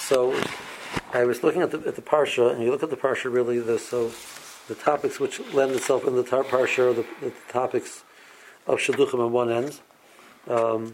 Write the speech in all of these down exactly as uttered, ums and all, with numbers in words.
So I was looking at the at the parsha, and you look at the parsha. Really, the so the topics which lend itself in the tar- parsha are the, the topics of shidduchim on one end, um,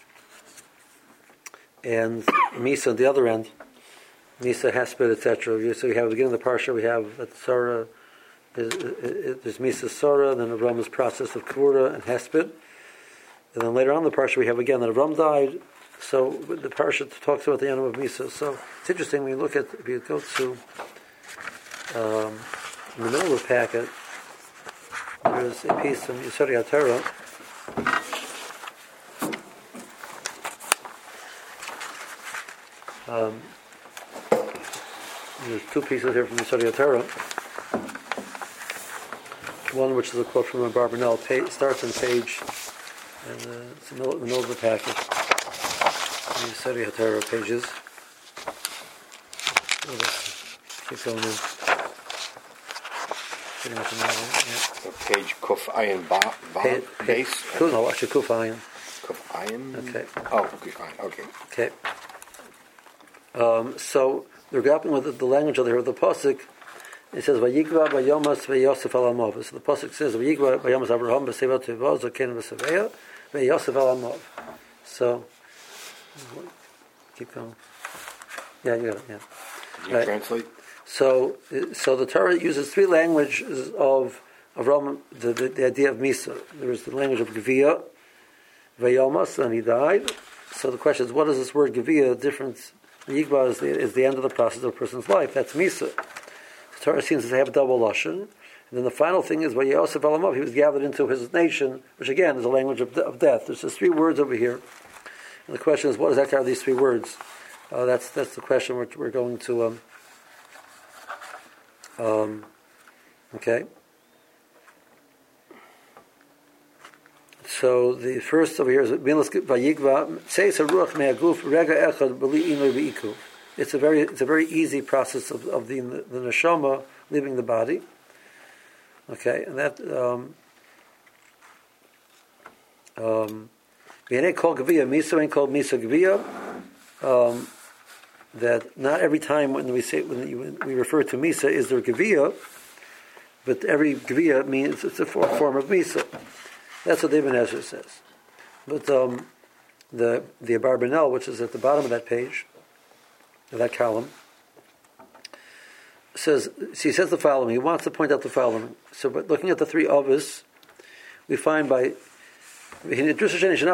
and misa on the other end. Misa, Hesped, et cetera. So we have at the beginning of the parsha, we have that Sarah, is, is, there's Misa Sarah, then Avram's process of Kvura and Hesped. And then later on in the parsha, we have again that Avram died. So the parsha talks about the animal of Misa. So it's interesting when you look at, if you go to, um, in the middle of the packet, there's a piece from Yesod HaTorah. Um, There's two pieces here from the Yesod HaTorah. One, which is a quote from Barbanel, page, starts on page, and uh, it's in the middle, the middle of the packet. The Yesod HaTorah pages. Keep going in. Pretty much in the middle, yeah. Page Kuf Ayin ba, ba, Pa- base. Pa- no, actually Kuf Ayin. Kuf Ayin. Okay. Oh, Kuf Ayin. Okay. Okay. Um, so. They're grappling with the, the language of the, the pasuk. It says Vayikva Vayomas Vayosef Al Amov. So the pasuk says Vayikva Vayomas Abraham B'Seva Tevah Zoken B'Seveya Vayosef Al Amov. So keep going. Yeah, you got it. Yeah. Can you right. translate? So, so the Torah uses three languages of Avram. The, the, the idea of Misa. There is the language of Gevia, Vayomas, and he died. So the question is, what is this word Gevia different? Yigba is the, is the end of the process of a person's life. That's Misa. The Torah seems to have a double lashon. And then the final thing is, Vayosef Elamov, he was gathered into his nation, which again is a language of, de- of death. There's just three words over here. And the question is, what exactly are these three words? Uh, that's that's the question we're, we're going to... Um, um, okay. So the first over here is Vayigva. Seis haruach me'aguf rega echad b'li inoy v'ikuv. It's a very it's a very easy process of, of the the neshama leaving the body. Okay, and that um um ain't called gevia misa ain't called misa gevia. Um, that not every time when we say when, you, when we refer to misa is there gevia, but every gevia means it's a form of misa. That's what Ibn Ezra says. But um, the the Abarbanel, which is at the bottom of that page, of that column, says so he says the following. He wants to point out the following. So, but looking at the three Avos, we find by it says by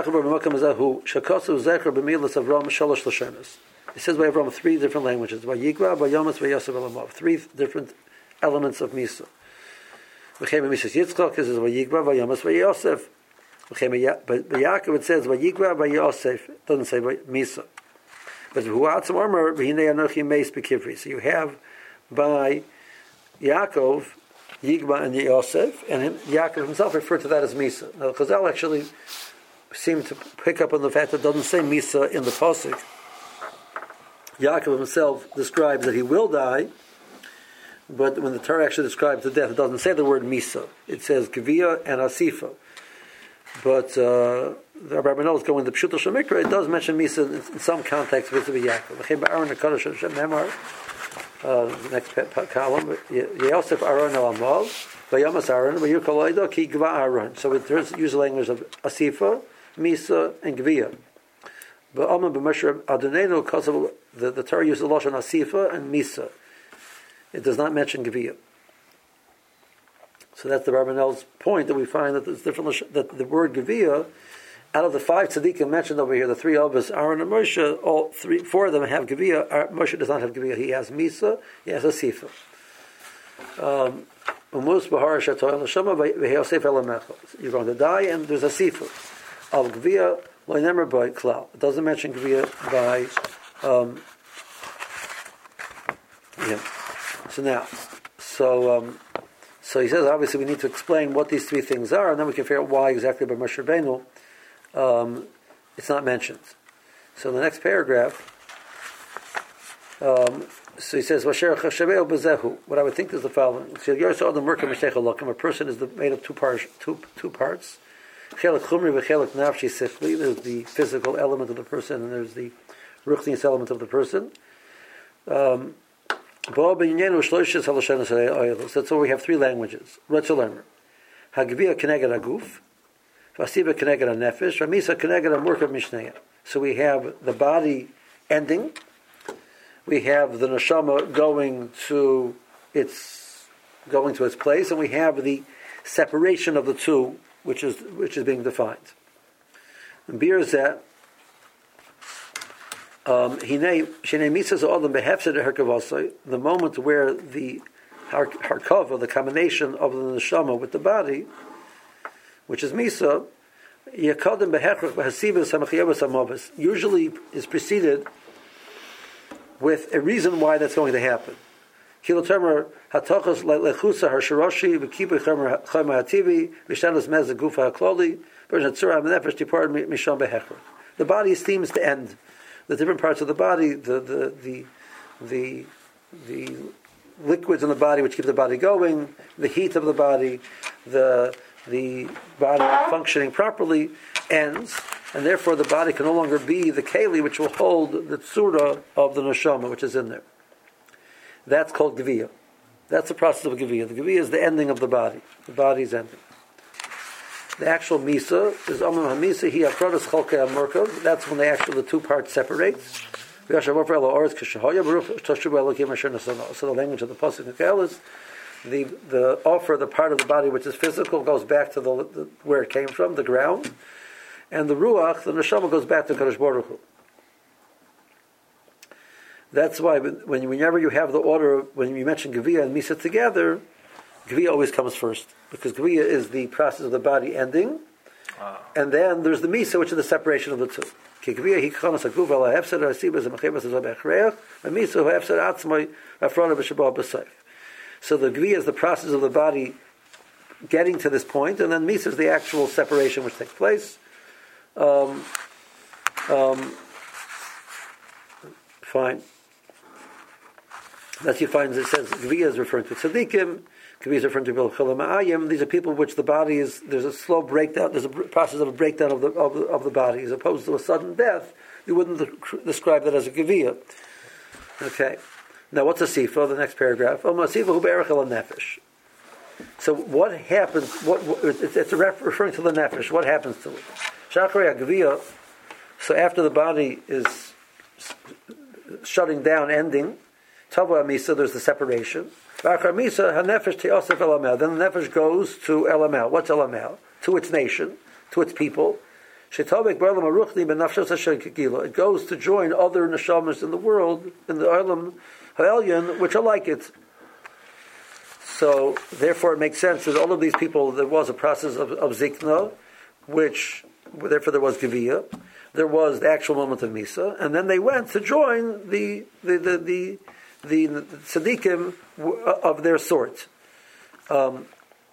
Avram three different languages. By Yigva, by Yomas, by Yosef Elamov. Three different elements of Misa. V'chem Misas Yitzchak is Vayigva Vayomas Vayosef. But Yaakov it says Vayigva Vayosef. It doesn't say Misa. But Huatzim Omer V'hinei Anochi Meis B'Kivri. So you have by Yaakov Yigva and Yosef, and him, Yaakov himself referred to that as Misa. Now Chazal actually seemed to pick up on the fact that it doesn't say Misa in the pasuk. Yaakov himself describes that he will die. But when the Torah actually describes the death, it doesn't say the word Misa. It says Gevia and Asifa. But uh, the Rabbi Noah is going to the Pshuto Shemikra. It does mention Misa in, in some context with Yaakov. Uh, next column. Yosef Aaron Elamav. Vayamas Aaron. Vayukaloido Ki Gva Aaron. So it does use the language of Asifa, Misa, and Gevia. But Alma B'Mesher Adonenu, because of the, the Torah uses the Lashon Asifa and Misa. It does not mention Gevia. So that's the Barbanel's point, that we find that there's different, that the word Gevia, out of the five tzaddikim mentioned over here, the three of us, Aaron and Moshe, all three, four of them have Gevia. Moshe does not have Gevia. He has Misa, he has Asifa. Umus Bahar Shatoy L'Shama V'Yosef Elamecha. You're going to die, and there's Asifa of Gevia. Loinemer by Klal. It doesn't mention Gevia by. Um, yeah. So now, so um, so he says obviously we need to explain what these three things are, and then we can figure out why exactly by Moshe Rabbeinu um, it's not mentioned. So the next paragraph, um, so he says, what I would think is the following. A person is made of two parts. Two, two parts. There's the physical element of the person, and there's the ruchnius element of the person. Um, that's why we have three languages. Hagvia keneged haguf, vasiba keneged hanefesh, ramisa keneged hamurkav mishneya. So we have the body ending, we have the neshama going to its going to its place, and we have the separation of the two, which is which is being defined. And Birzeh, um, the moment where the harkava, the combination of the neshama with the body, which is misa, usually is preceded with a reason why that's going to happen. The body seems to end. The different parts of the body, the the the the, the liquids in the body which keep the body going, the heat of the body, the the body functioning properly ends, and therefore the body can no longer be the keli which will hold the tzura of the neshama which is in there. That's called geviyah. That's the process of geviyah. The geviyah is the ending of the body. The body's ending. The actual misa is amam hamisa hi akrodas cholkei hamurkav. That's when the actual the two parts separate. So the language of the pasuk is the the offer, the part of the body which is physical, goes back to the, the where it came from, the ground, and the ruach, the neshama, goes back to Kadosh Baruch Hu. That's why when whenever you have the order, when you mention geviyah and misa together, geviyah always comes first, because geviyah is the process of the body ending, wow. And then there's the misa, which is the separation of the two. So the geviyah is the process of the body getting to this point, and then misa is the actual separation which takes place. Um, um, fine. That you find it says geviyah is referring to tzaddikim, geviyah is referring to bilchol ma'ayim. These are people which the body is, there's a slow breakdown, there's a process of a breakdown of the of the, of the body, as opposed to a sudden death. You wouldn't describe that as a geviyah. Okay. Now what's a sifa? The next paragraph. Oh, sifa hu be'erech el nefesh. So what happens? What, what it's, it's referring to the nefesh. What happens to it? Shacharei geviyah. So after the body is shutting down, ending. Tava Misa, there's the separation. Then the nefesh goes to Elamel. What's Elamel? To its nation, to its people. It goes to join other neshamas in the world, in the Olam Ha'elyon, which are like it. So, therefore, it makes sense that all of these people, there was a process of, of zikna, which, therefore, there was geviyah. There was the actual moment of Misa, and then they went to join the the the, the the tzaddikim of their sort. Um,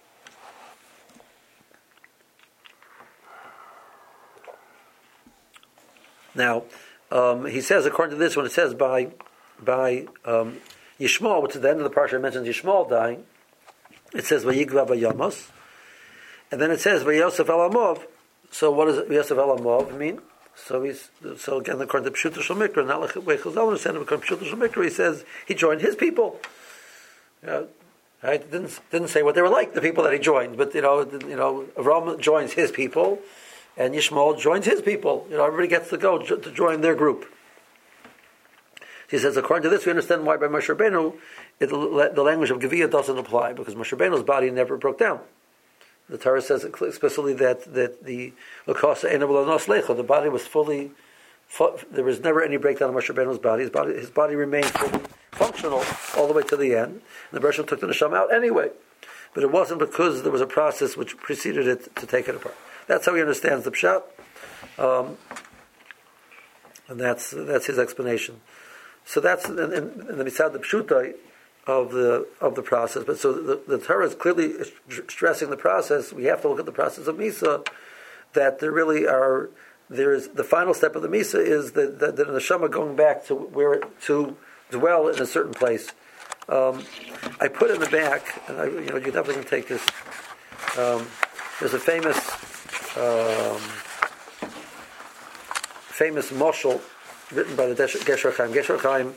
now, um, he says, according to this, when it says by by um, Yishmael, which is the end of the parsha, mentions Yishmael dying, it says Vayigva Vayamos, and then it says Vayosef Elamov. So, what does Vayosef Elamov mean? So he's so again according to Pshuta Shel Mikra, not like Chazal understand according to Pshuta Shel Mikra, he says he joined his people. You know, right? Didn't didn't say what they were like, the people that he joined, but you know, you know, Avram joins his people, and Yishmael joins his people. You know, everybody gets to go to join their group. He says, according to this, we understand why by Moshe Rabbeinu it, the language of Geviyah doesn't apply, because Moshe Rabbeinu's body never broke down. The Torah says explicitly that, that the the body was fully, fu- there was never any breakdown of Moshe Rabbeinu's body. His body, his body remained fully functional all the way to the end. And the Bereshit took the neshama out anyway, but it wasn't because there was a process which preceded it to take it apart. That's how he understands the pshat, um, and that's that's his explanation. So that's in, in, in the Mitzad the Pshutai of the of the process. But so the, the Torah is clearly stressing the process. We have to look at the process of Misa, that there really are, there is, the final step of the Misa is that the, the, the neshama going back to where it, to dwell in a certain place. Um, I put in the back, and I, you know, you definitely can take this. Um, there's a famous um, famous moshel written by the Gesher Chaim. Gesher Chaim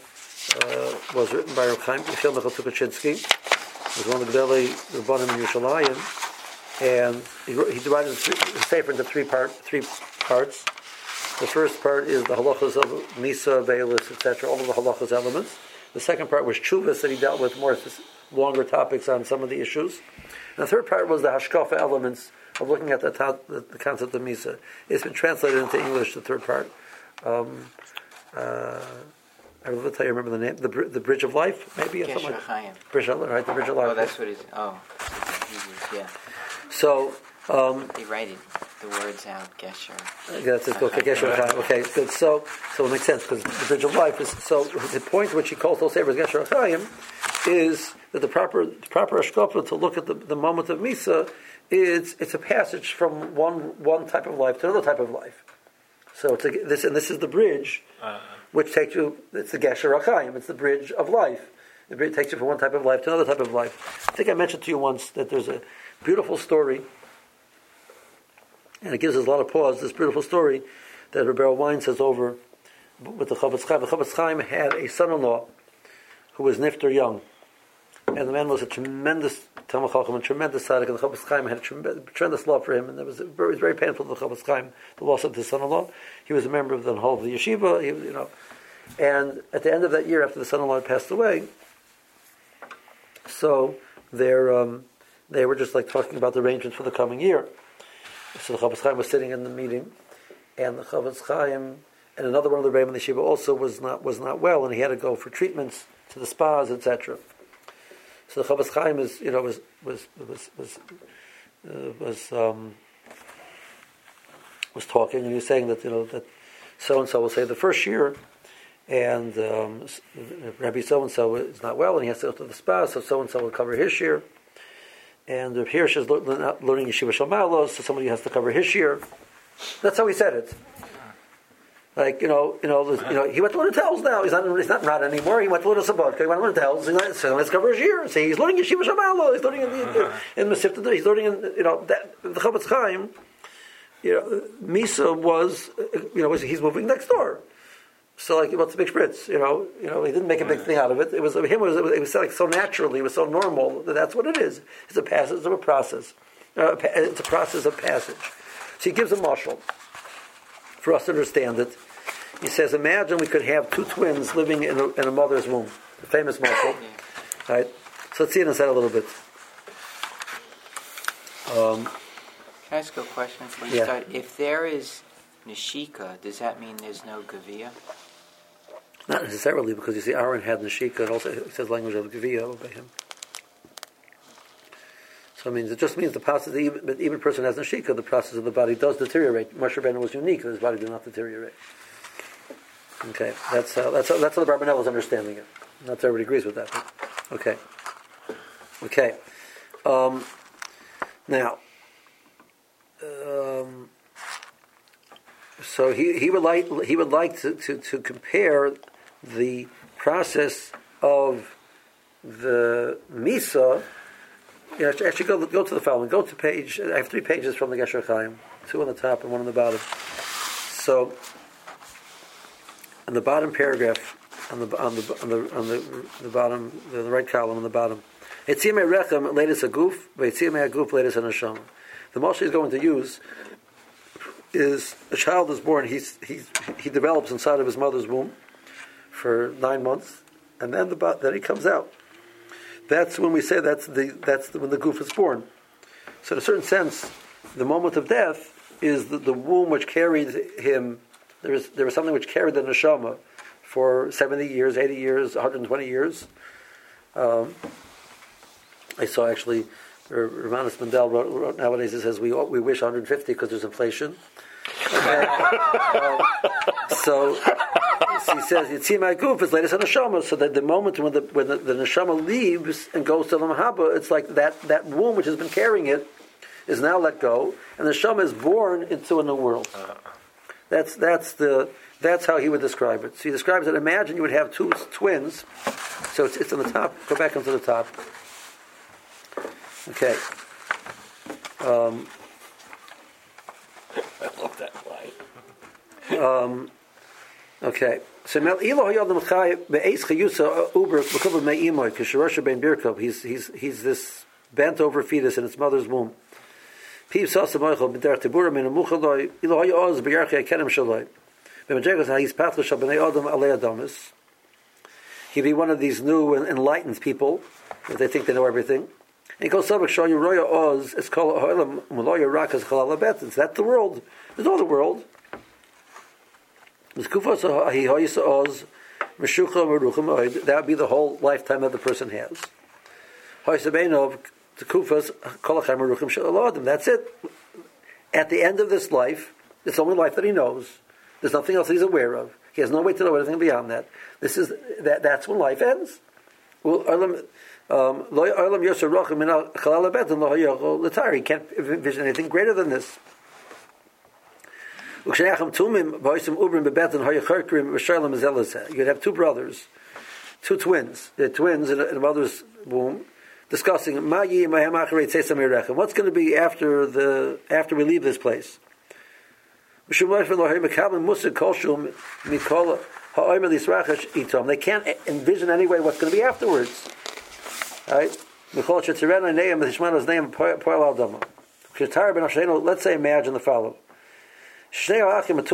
uh, was written by Reb Chaim Michael Tukachinsky. He was one of the Gedolei Rabbanim in Yerushalayim, and he, wrote, he divided the sefer into three part, three parts. The first part is the halachas of Misa, Veilus, et cetera, all of the halachas elements. The second part was Chuvas, that he dealt with more longer topics on some of the issues. And the third part was the Hashkafa elements of looking at the, the, the concept of Misa. It's been translated into English, the third part. Um, uh, I will tell you, remember the name? The the Bridge of Life, maybe? Or something like Bridge of Life, right? The Bridge of Life. Oh, that's what it is. Oh, yeah. So, um, they write it, the words out, Gesher. That's it. Okay, Gesher Chaim. Okay, good. So, so it makes sense because the Bridge of Life is so. The point which he calls those sabers Gesher Chaim is that the proper the proper ashkafa to look at the, the moment of Misa is it's a passage from one one type of life to another type of life. So it's a, this and this is the bridge, uh-huh. which takes you. It's the Gesher Chaim. It's the bridge of life. The bridge takes you from one type of life to another type of life. I think I mentioned to you once that there's a beautiful story, and it gives us a lot of pause. This beautiful story that Rebbe Wein says over with the Chofetz Chaim. The Chofetz Chaim had a son-in-law who was nifter young, and the man was a tremendous Talmid Chacham and tremendous tzaddik, and the Chofetz Chaim had a tremendous, tremendous love for him, and it was very, very painful to the Chofetz Chaim, the loss of his son-in-law. He was a member of the whole of the yeshiva, he, you know, and at the end of that year, after the son-in-law had passed away, so they're, um, they were just like talking about the arrangements for the coming year. So the Chofetz Chaim was sitting in the meeting, and the Chofetz Chaim and another one of the Rebbeim in the yeshiva also was not was not well, and he had to go for treatments to the spas, et cetera. So the Chofetz Chaim is, you know, was was was was uh, was um, was talking, and he was saying that, you know, that so and so will say the first year, and um, Rabbi so and so is not well, and he has to go to the spa, so so and so will cover his share. And Reb Hirsch is learning Yeshiva Shel Maalos, so somebody has to cover his share. That's how he said it. Like, you know, you know, you know, he went to learn Telz now. He's not, he's not Rad anymore. He went to learn Sabbatka. He went to learn Telz. So let's cover his year. So he's learning Yeshiva Shel Maalos. He's learning in the in Masifta. He's learning in, you know, that, the Chofetz Chaim. You know, Misa was, you know, was, he's moving next door. So, like, what's the big spritz? You know, you know, he didn't make a big thing out of it. It was him. It was, it was like so naturally. It was so normal that that's what it is. It's a passage of a process. Uh, it's a process of passage. So he gives a mashal for us to understand it. He says, imagine we could have two twins living in a, in a mother's womb. The famous mashal, right? So let's see it inside a little bit. Um, Can I ask a question before you yeah. start? If there is Neshika, does that mean there's no Gavia? Not necessarily, because you see, Aaron had Neshika, and also it says language of Gavia by him. So it means it just means the process. That even, even a person has Neshika, the process of the body does deteriorate. Moshe Rabbeinu was unique; his body did not deteriorate. Okay, that's how that's how, that's how the Barbanel is understanding it. Not everybody agrees with that. But okay, okay. Um, now, um, so he he would like he would like to, to, to compare the process of the Misa. Yeah, actually, go go to the following. Go to page. I have three pages from the Gesher Chaim, two on the top and one on the bottom. So, on the bottom paragraph, on the on the on the on the, the bottom, the, the right column on the bottom, Etziyamei Rechem latest a goof, Etziyamei Aguf latest a neshama. The moshe he's going to use is a child is born. He's he's he develops inside of his mother's womb for nine months, and then the then he comes out. That's when we say that's the that's the, when the goof is born. So, in a certain sense, the moment of death is the, the womb which carried him. There is there was something which carried the neshama for seventy years, eighty years, one hundred twenty years. Um, I saw actually, Romanus Mendel wrote, wrote nowadays. It says we we wish one hundred fifty because there's inflation. Okay. um, so. So he says, Yitzimai Guf is latest on neshama, so that the moment when the when the, the neshama leaves and goes to the mahaba, it's like that, that womb which has been carrying it is now let go, and the neshama is born into a new world. That's that's the that's how he would describe it. So he describes it. Imagine you would have two twins. So it's it's on the top. Go back onto the top. Okay. Um, I love that line. um, Okay. So Mel Elo Hayadam Chai Be'ez Chayusa Uber B'Kubah Me'imoy Kisharosha Ben Birkov. He's he's he's this bent over fetus in its mother's womb. Piv Sasa Moichel B'Der Tibura Min Amuchaloi Elo Hayaz B'Yarchei Kenem Shaloi. B'Majegos Ha'is Patla Shal B'nei Adam Alei Adamis. He'd be one of these new and enlightened people that they think they know everything. And he goes Sabak Shal Yeroya Oz. It's called Ha'olam Muloya Rakas Chalal Abetins. That's the world. There's all the world. That would be the whole lifetime that the person has. That's it. At the end of this life, it's the only life that he knows. There's nothing else he's aware of. He has no way to know anything beyond that. This is that. That's when life ends. Well, um, he can't envision anything greater than this. You'd have two brothers, two twins. They're twins in a, in a mother's womb, discussing what's going to be after the after we leave this place. They can't envision anyway what's going to be afterwards. Right? Let's say imagine the following. He, he was, there's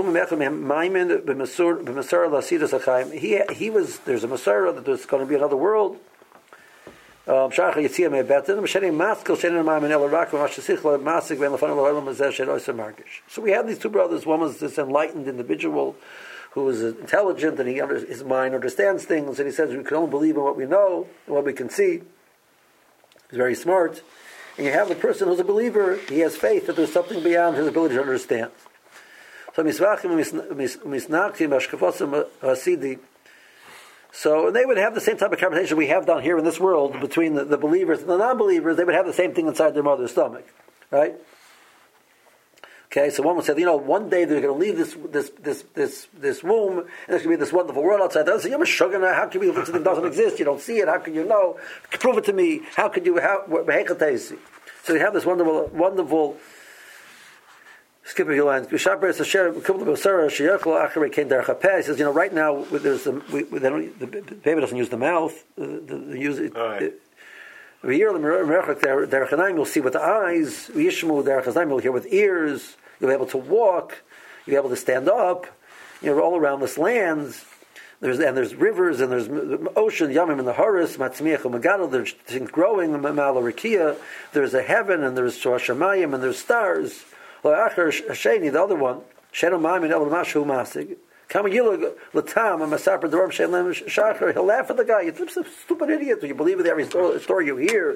a Masara that there's going to be another world. Um, so we have these two brothers. One was this enlightened individual who is intelligent and he under, his mind understands things, and he says we can only believe in what we know and what we can see. He's very smart. And you have the person who's a believer, he has faith that there's something beyond his ability to understand. So So they would have the same type of conversation we have down here in this world between the, the believers and the non-believers. They would have the same thing inside their mother's stomach, right? Okay, so one would say, you know, one day they're going to leave this this this this this womb, and there's going to be this wonderful world outside. They'll say, "You're a sugar. How can you believe something doesn't exist? You don't see it. How can you know? Prove it to me. How could you? How?" So you have this wonderful, wonderful. Skip a few lines. He says, you know, right now there's the, we, they don't, the baby doesn't use the mouth. The, the, the use it. Every year, you'll see with the eyes. You'll hear with ears. You'll be able to walk. You'll be able to stand up. You know, all around this land. There's and there's rivers and there's ocean, Yamim and the Horus, Matzmiach Magado. There's things growing. Malarikia. There's a heaven and there's Shoshamayim and there's stars. The other one, he'll laugh at the guy. You're a stupid idiot. You believe in every story you hear.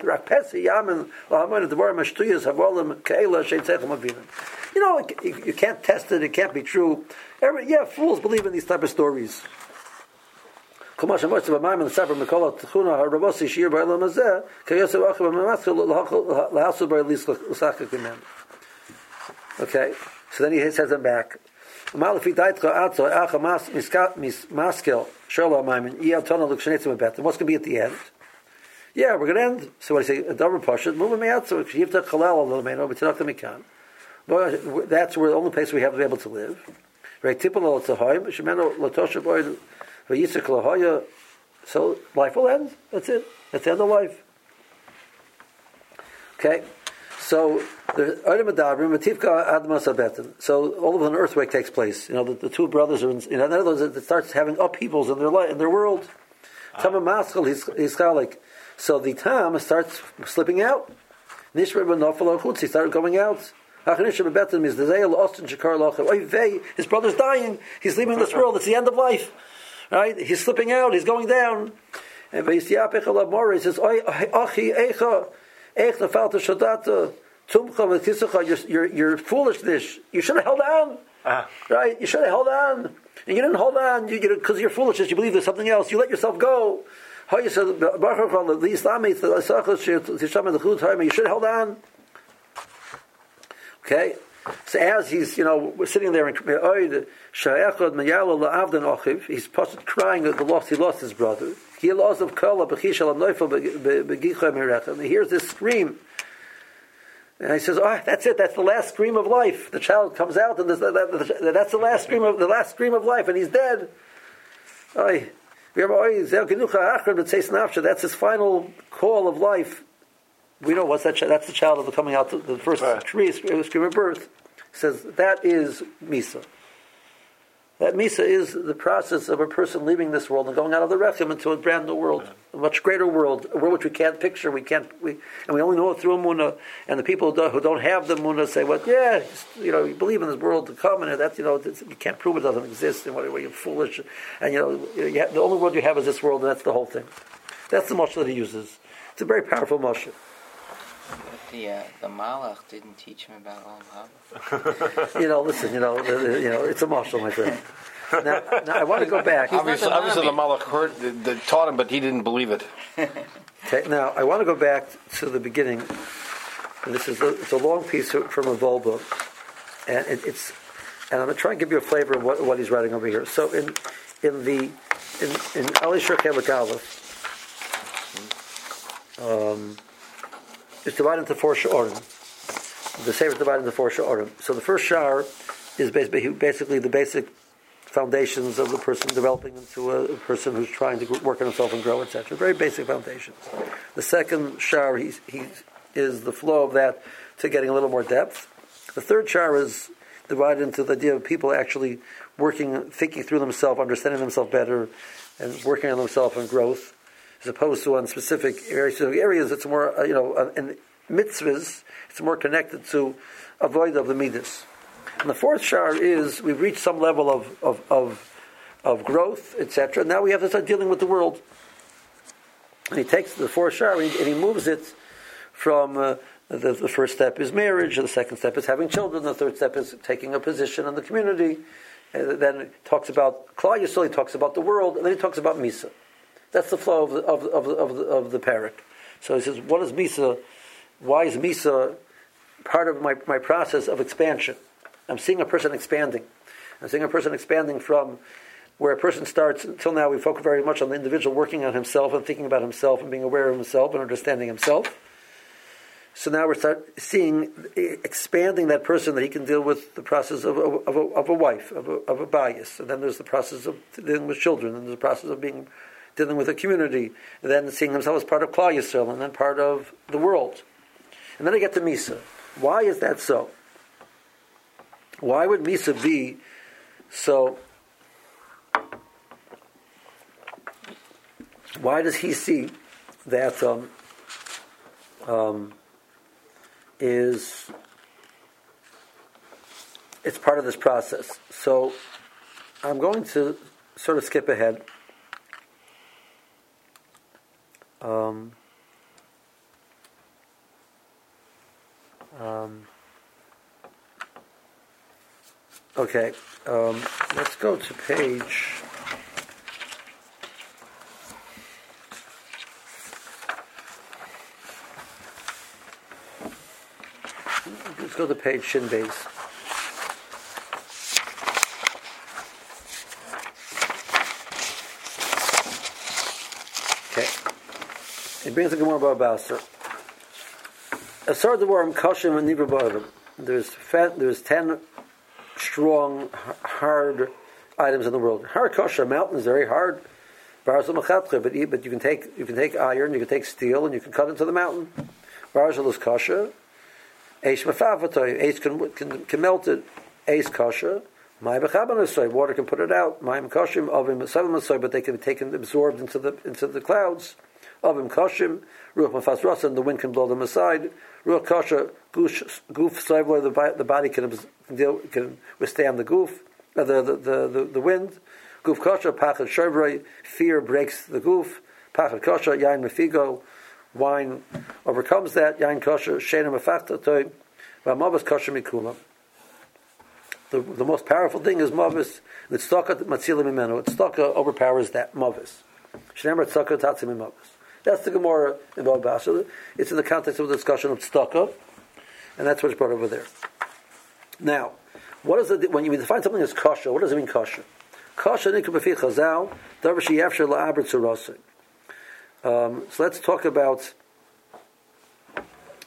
You know, you can't test it. It can't be true. Every, yeah, fools believe in these type of stories. Okay, so then he says them back. What's going to be at the end? Yeah, we're going to end. So what do you say? A double portion. Move me out. So that's where the only place we have to be able to live. Right? So life will end. That's it. That's the end of life. Okay. So the So all of an earthquake takes place. You know, the, the two brothers are in, in other words, it starts having upheavals in their life, in their world. Ah. So the Tam starts slipping out. He started going out. His brother's dying. He's leaving this world. It's the end of life. Right? He's slipping out. He's going down. And he says, you're, you're foolishness. You should have held on. Ah. Right? You should have held on. And you didn't hold on because you, you, you're foolishness. You believe there's something else. You let yourself go. You should have held on. Okay? So as he's, you know, sitting there and he's crying at the loss, he lost his brother. He hears this scream. And he says, "Oh, that's it. That's the last scream of life." The child comes out, and that, that, that's the last scream of the last scream of life, and he's dead. Oy. That's his final call of life. We know what's that? That's the child of the coming out, the first right. scream of birth. He says that is Misa. That Misa is the process of a person leaving this world and going out of the Rechem into a brand new world, a much greater world, a world which we can't picture. We can't, we, and we only know it through a Munah. And the people who don't, who don't have the Munah say, "Well, yeah, you know, you believe in this world to come, and that, you know, you can't prove it doesn't exist. And what you're foolish, and you know, you have, the only world you have is this world, and that's the whole thing." That's the mashal that he uses. It's a very powerful mashal. The uh, the Malach didn't teach him about Olam Haba. You know, listen, you know, the, the, you know, it's a mashal, my friend. Now, now I want to go back. Obviously, the, obviously the Malach heard, they taught him, but he didn't believe it. Okay, now I want to go back to the beginning. And this is a, it's a long piece from a Volba, and it, it's and I'm going to try and give you a flavor of what, what he's writing over here. So in in the in in Ali Shurchelik Aleph, um, it's divided into four sha'arim. The Sefer is divided into four sha'arim. So the first sha'ar is basically basically the basic foundations of the person developing into a, a person who's trying to work on himself and grow, et cetera. Very basic foundations. The second sha'ar he's, he's, is the flow of that to getting a little more depth. The third sha'ar is divided into the idea of people actually working, thinking through themselves, understanding themselves better, and working on themselves and growth, as opposed to on specific areas. So areas it's more, uh, you know, uh, in mitzvahs, it's more connected to avoid of the midas. And the fourth sha'ar is we've reached some level of of of, of growth, et cetera. Now we have to start dealing with the world. And he takes the fourth sha'ar and he, and he moves it from uh, the, the first step is marriage, the second step is having children, the third step is taking a position in the community. And then he talks about Klal Yisrael, he talks about the world, and then he talks about Misa. That's the flow of the of the, of the, of the, of the parak. So he says, what is Misa? Why is Misa part of my, my process of expansion? I'm seeing a person expanding. I'm seeing a person expanding from where a person starts. Until now, we focus very much on the individual working on himself and thinking about himself and being aware of himself and understanding himself. So now we start seeing, expanding that person that he can deal with the process of, of, of, a, of a wife, of a, of a bias. And then there's the process of dealing with children, and there's the process of being dealing with a community, and then seeing himself as part of Klal Yisrael, and then part of the world. And then I get to Misa. Why is that so? Why would Misa be so? Why does he see that um, um, is it's part of this process? So I'm going to sort of skip ahead. Um, um, Okay, um, let's go to page. Let's go to page Shin Beis. Okay, it brings the Gemara about Basar. Asar the worm Kashim and Nivra Ba'avim. There's fat. There's ten strong, hard items in the world. Har kosher, mountain is very hard. But but you can take you can take iron, you can take steel, and you can cut into the mountain. Barzal is kosher. Eish mafavatoy, eish can, can can melt it. Eish kosher. My bechaban water can put it out. My koshim ovim seven but they can be taken absorbed into the into the clouds. Ovim koshim ruach mafas rasa, and the wind can blow them aside. Ruach kosher goof soivloy, the the body can deal, can withstand the goof, uh, the, the the the wind. Goof kosher pachad shavroy, fear breaks the goof. Pachad kosher yain mefigo, wine overcomes that. Yain kosher sheina mefachtatoi, v'mavas kosher mikula. The the most powerful thing is mavis. The tzedakah matzila mimenu. Tzedakah overpowers that mavis. Shneimar tzedakah tatzim mavis. That's the Gemara in Bava Basra. It's in the context of the discussion of tzedakah, and that's what's brought over there. Now, what is it when you define something as kosher? What does it mean kosher? Kosher nikra b'fi chazal davar sheyafsher la'aber tzurasei. So let's talk about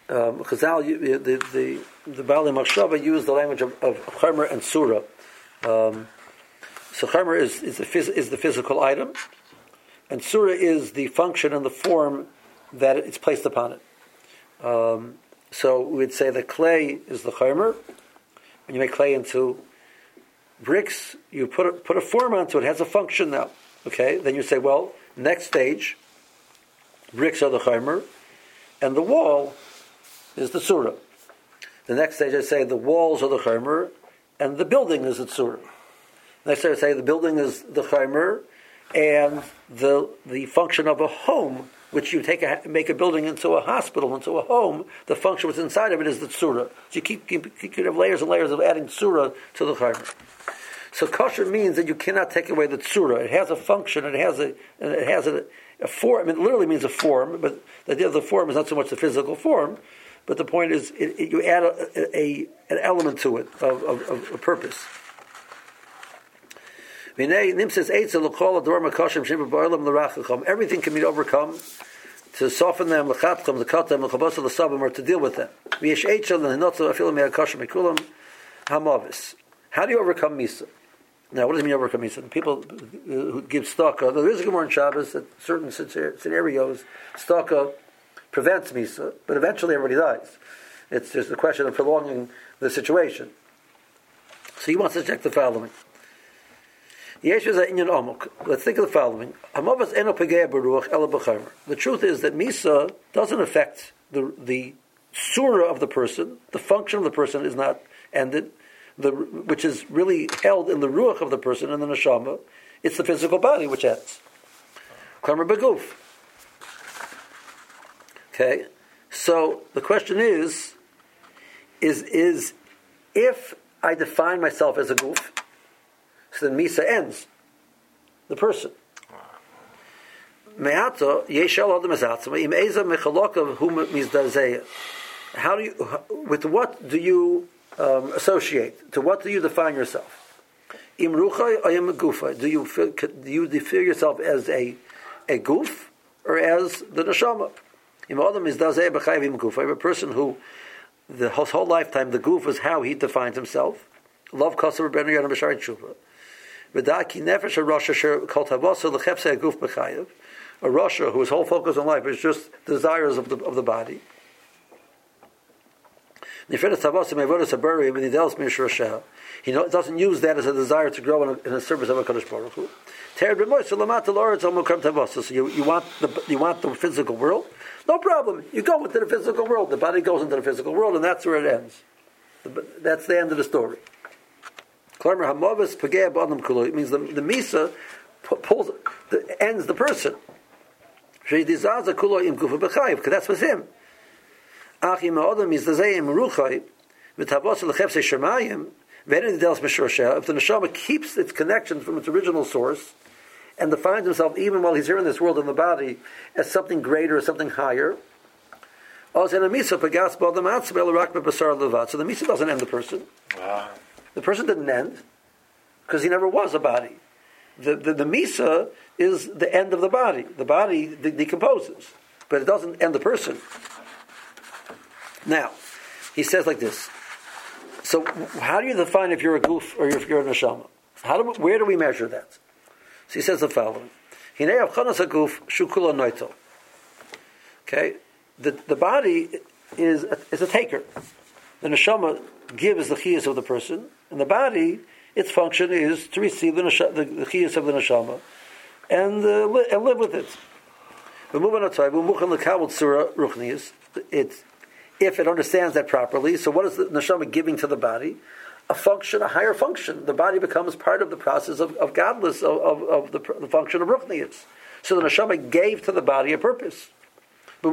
um, Chazal, you- the the the Baalei Machshava used the language of, of Chomer and Surah. Um, so Chomer is is the phys- is the physical item, and Surah is the function and the form that it's placed upon it. Um, so we'd say that clay is the Chomer. When you make clay into bricks, you put a, put a form onto it. It has a function now. Okay, then you say, well, next stage, bricks are the Chomer, and the wall is the Surah. The next stage, I say the walls are the Chomer, and the building is the Surah. The next stage, I say the building is the Chomer, and the the function of a home, which you take a, make a building into a hospital, into a home, the function what's inside of it is the Surah. So you keep, keep you could have layers and layers of adding Surah to the Chomer. So kosher means that you cannot take away the Surah. It has a function, it has a it has a, a form. It literally means a form, but the idea of the form is not so much the physical form, but the point is it, it, you add a, a an element to it of, of, of a purpose. Everything can be overcome to soften them, lechatchem, lekattem, lechabasa, lesabim, or to deal with them. How do you overcome Misa? Now, what does it mean overcome Misa? People who give staka, there is a Gemara in Shabbos that certain scenarios, staka prevents Misa, but eventually everybody dies. It's just a question of prolonging the situation. So he wants to check the following. Let's think of the following. The truth is that Misa doesn't affect the the surah of the person. The function of the person is not ended, the, which is really held in the ruach of the person, in the neshama. It's the physical body which ends. Okay, so the question is, is is if I define myself as a goof, so then Misa ends the person. How do you, with what do you um, associate? To what do you define yourself? Do you feel, do you feel yourself as a a goof or as the neshama? A person who the his whole lifetime the goof is how he defines himself. Love kasav ben yonah b'shari tshuva. A Rasha whose whole focus on life is just desires of the of the body. He doesn't use that as a desire to grow in, a, in the service of a Kadosh Baruch Hu. So you, you want the you want the physical world? No problem. You go into the physical world. The body goes into the physical world, and that's where it ends. That's the end of the story. It means the, the Misa pulls, the, ends the person. Because that's with him. If the neshama keeps its connection from its original source and defines himself even while he's here in this world in the body as something greater, something higher, so the Misa doesn't end the person. Wow. The person didn't end because he never was a body. The, the the Misa is the end of the body. The body de- decomposes, but it doesn't end the person. Now, he says like this. So, how do you define if you're a goof or if you're a neshama? How do we, where do we measure that? So he says the following: Okay, the the body is a, is a taker. The neshama gives the chiyus of the person, and the body, its function is to receive the nesha, the, the chiyus of the neshama and uh, li- and live with it. It if it understands that properly. So, what is the neshama giving to the body? A function, a higher function. The body becomes part of the process of, of godless, of, of, of the, the function of ruchnius. So the neshama gave to the body a purpose. But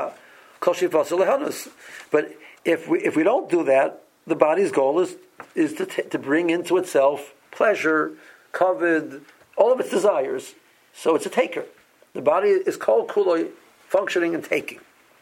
if we if we don't do that, the body's goal is is to t- to bring into itself pleasure, kavod, all of its desires. So it's a taker. The body is called kuloi, functioning and taking.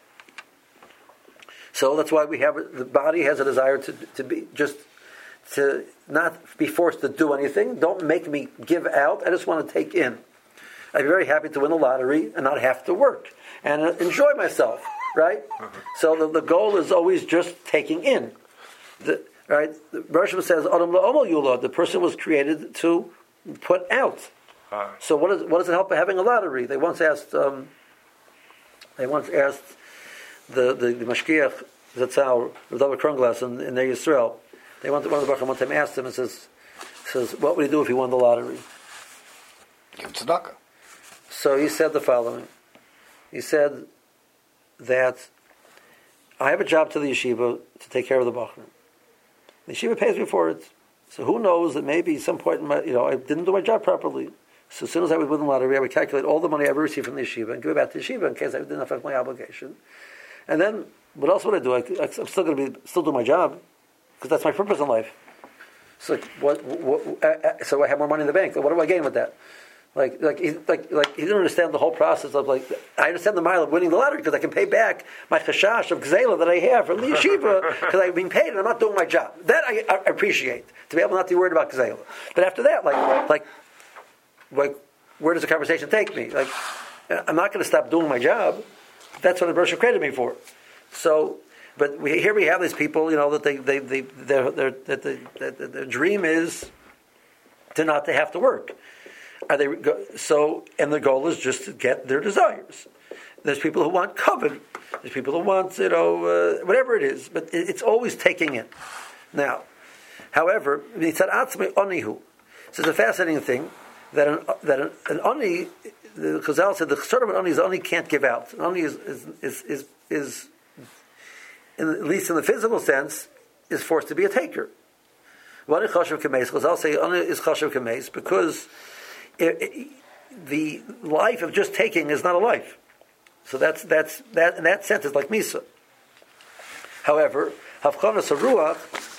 So that's why we have the body has a desire to to be just to not be forced to do anything. Don't make me give out. I just want to take in. I'd be very happy to win the lottery and not have to work and enjoy myself. right? So the, the goal is always just taking in. The, right? The Bereshit says, Adam la'omal yulad, the person was created to put out. So what, is, what does it help by having a lottery? They once asked, um, they once asked the, the, the Mashgiach, Zatzal, Rav Kronglas in, in their Yisrael, they went to one of the Baruch one time asked him and says, says, what would he do if he won the lottery? Give tzedakah. So he said the following. He said that I have a job to the yeshiva to take care of the bachrim. The yeshiva pays me for it. So who knows that maybe some point in my, you know, I didn't do my job properly. So as soon as I would win the lottery, I would calculate all the money I ever received from the yeshiva and give it back to the yeshiva in case I didn't affect my obligation. And then, what else would I do? I, I'm still going to be still do my job because that's my purpose in life. So what, what, uh, so I have more money in the bank. What do I gain with that? Like, like, he, like, like he didn't understand the whole process of like. I understand the mile of winning the lottery because I can pay back my chashash of gzela that I have from the yeshiva because I've been paid and I'm not doing my job. That I, I appreciate, to be able not to be worried about gzela. But after that, like, like, like, where does the conversation take me? Like, I'm not going to stop doing my job. That's what the Bereshit created me for. So, but we, here we have these people, you know, that they, they, they, they're, they're, that the, that their dream is to not to have to work. Are they so? And the goal is just to get their desires. There's people who want covet. There's people who want, you know, uh, whatever it is. But it, it's always taking in. Now, however, mitzad atzmei onihu. So it's a fascinating thing that an, that an, an oni, the Chazal said, the sort of an oni is oni can't give out. An oni is is is is, is in, at least in the physical sense, is forced to be a taker. What is chashav kameis? Chazal say oni is chashav kameis because It, it, the life of just taking is not a life. So that's that's that in that sense it's like Misa. However, Havchanas Haruach,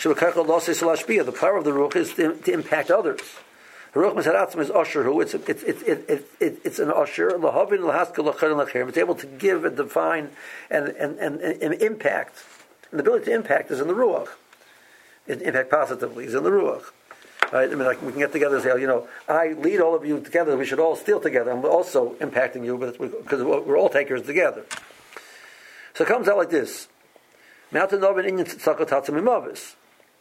the power of the Ruach is to, to impact others. Haruach Mesaratzim is Usher, who it's it's it's it, it, it, it's an Usher, Lahavin Lahaskal Lachar Lachar. It's able to give and define and and, and, and impact. And the ability to impact is in the Ruach. It, impact positively is in the Ruach. Right? I mean, like we can get together and say, you know, I lead all of you together. We should all steal together. I'm also impacting you, but because we're all takers together. So it comes out like this: Mountain Novin Inyan Tzaka Tatzim Imavis.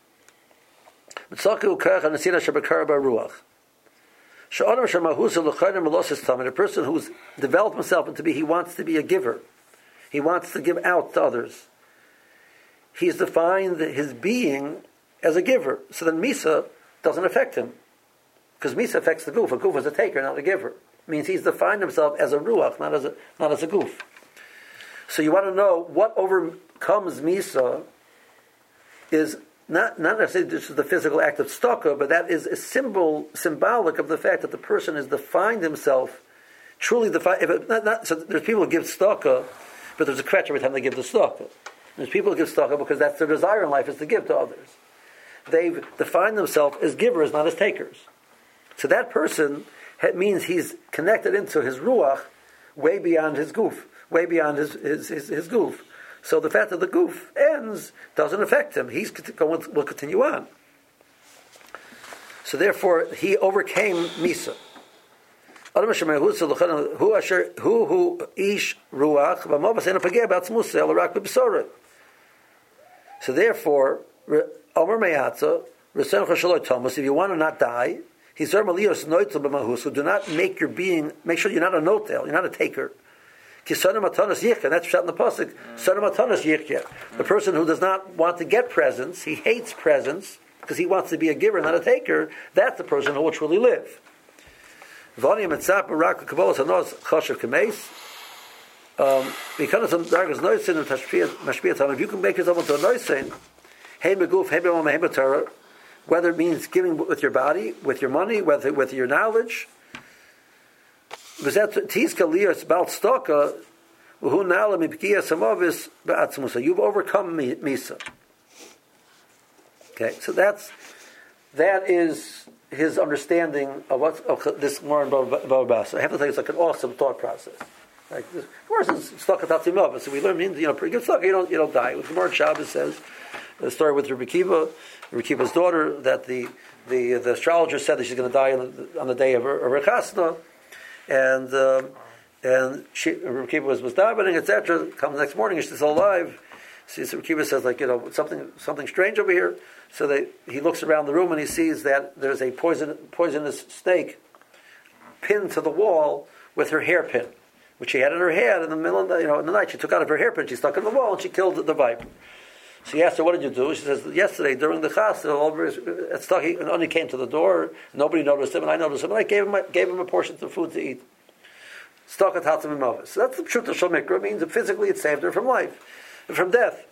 Tzaka Ukach Anasina Shabakar Baruach. Sha'adam Shamahusa L'Chayim Melosis Tamid. A person who's developed himself into be, he wants to be a giver. He wants to give out to others. He's defined his being as a giver. So then Misa doesn't affect him. Because Misa affects the goof. A goof is a taker, not a giver. It means he's defined himself as a ruach, not as a, not as a goof. So you want to know what overcomes Misa is not, not necessarily just the physical act of tzedakah, but that is a symbol, symbolic of the fact that the person has defined himself, truly defined. If it, not, not, so there's people who give tzedakah, but there's a crutch every time they give the tzedakah. There's people who give tzedakah because that's their desire in life, is to give to others. They've defined themselves as givers, not as takers. So that person means he's connected into his ruach way beyond his goof, way beyond his his, his, his goof. So the fact that the goof ends doesn't affect him. He's going will continue on. So therefore, he overcame Misa. Who who ish ruach So therefore, if you want to not die, so do not make your being, make sure you're not a notel, you're not a taker. That's shot in the pasuk. The person who does not want to get presents, he hates presents because he wants to be a giver, not a taker. That's the person who will truly live. Um, because of darkness, if you can make yourself into a noisin, whether it means giving with your body, with your money, whether with your knowledge, you've overcome Misa. Okay, so that's that is his understanding of what of this more in Baba Basra. I have to tell you, it's like an awesome thought process. Like this, of course, it's stuck at Tatzimov. So we learn, you know, pretty good stuff. You don't, you don't die. What Gemara Shabbos says, the story with Rabbi Kiva, Rabbi Kiva's daughter, that the the the astrologer said that she's going to die on the, on the day of her, her chasna, and um, And she, Rabbi Akiva was, was davening, et cetera. Comes the next morning, and she's still alive. So Rabbi Akiva says, like, you know, something something strange over here. So they, he looks around the room and he sees that there's a poison, poisonous snake pinned to the wall with her hairpin, which she had in her hand in the middle of the, you know, in the night. She took out of her hairpin, she stuck it in the wall, and she killed the viper. So he asked her, what did you do? She says, yesterday, during the chas, he only came to the door, nobody noticed him, and I noticed him, and I gave him, gave him a portion of food to eat. Stuck at Hatzim Imavas. So that's the truth of Shal Mikra. It means that physically it saved her from life, from death.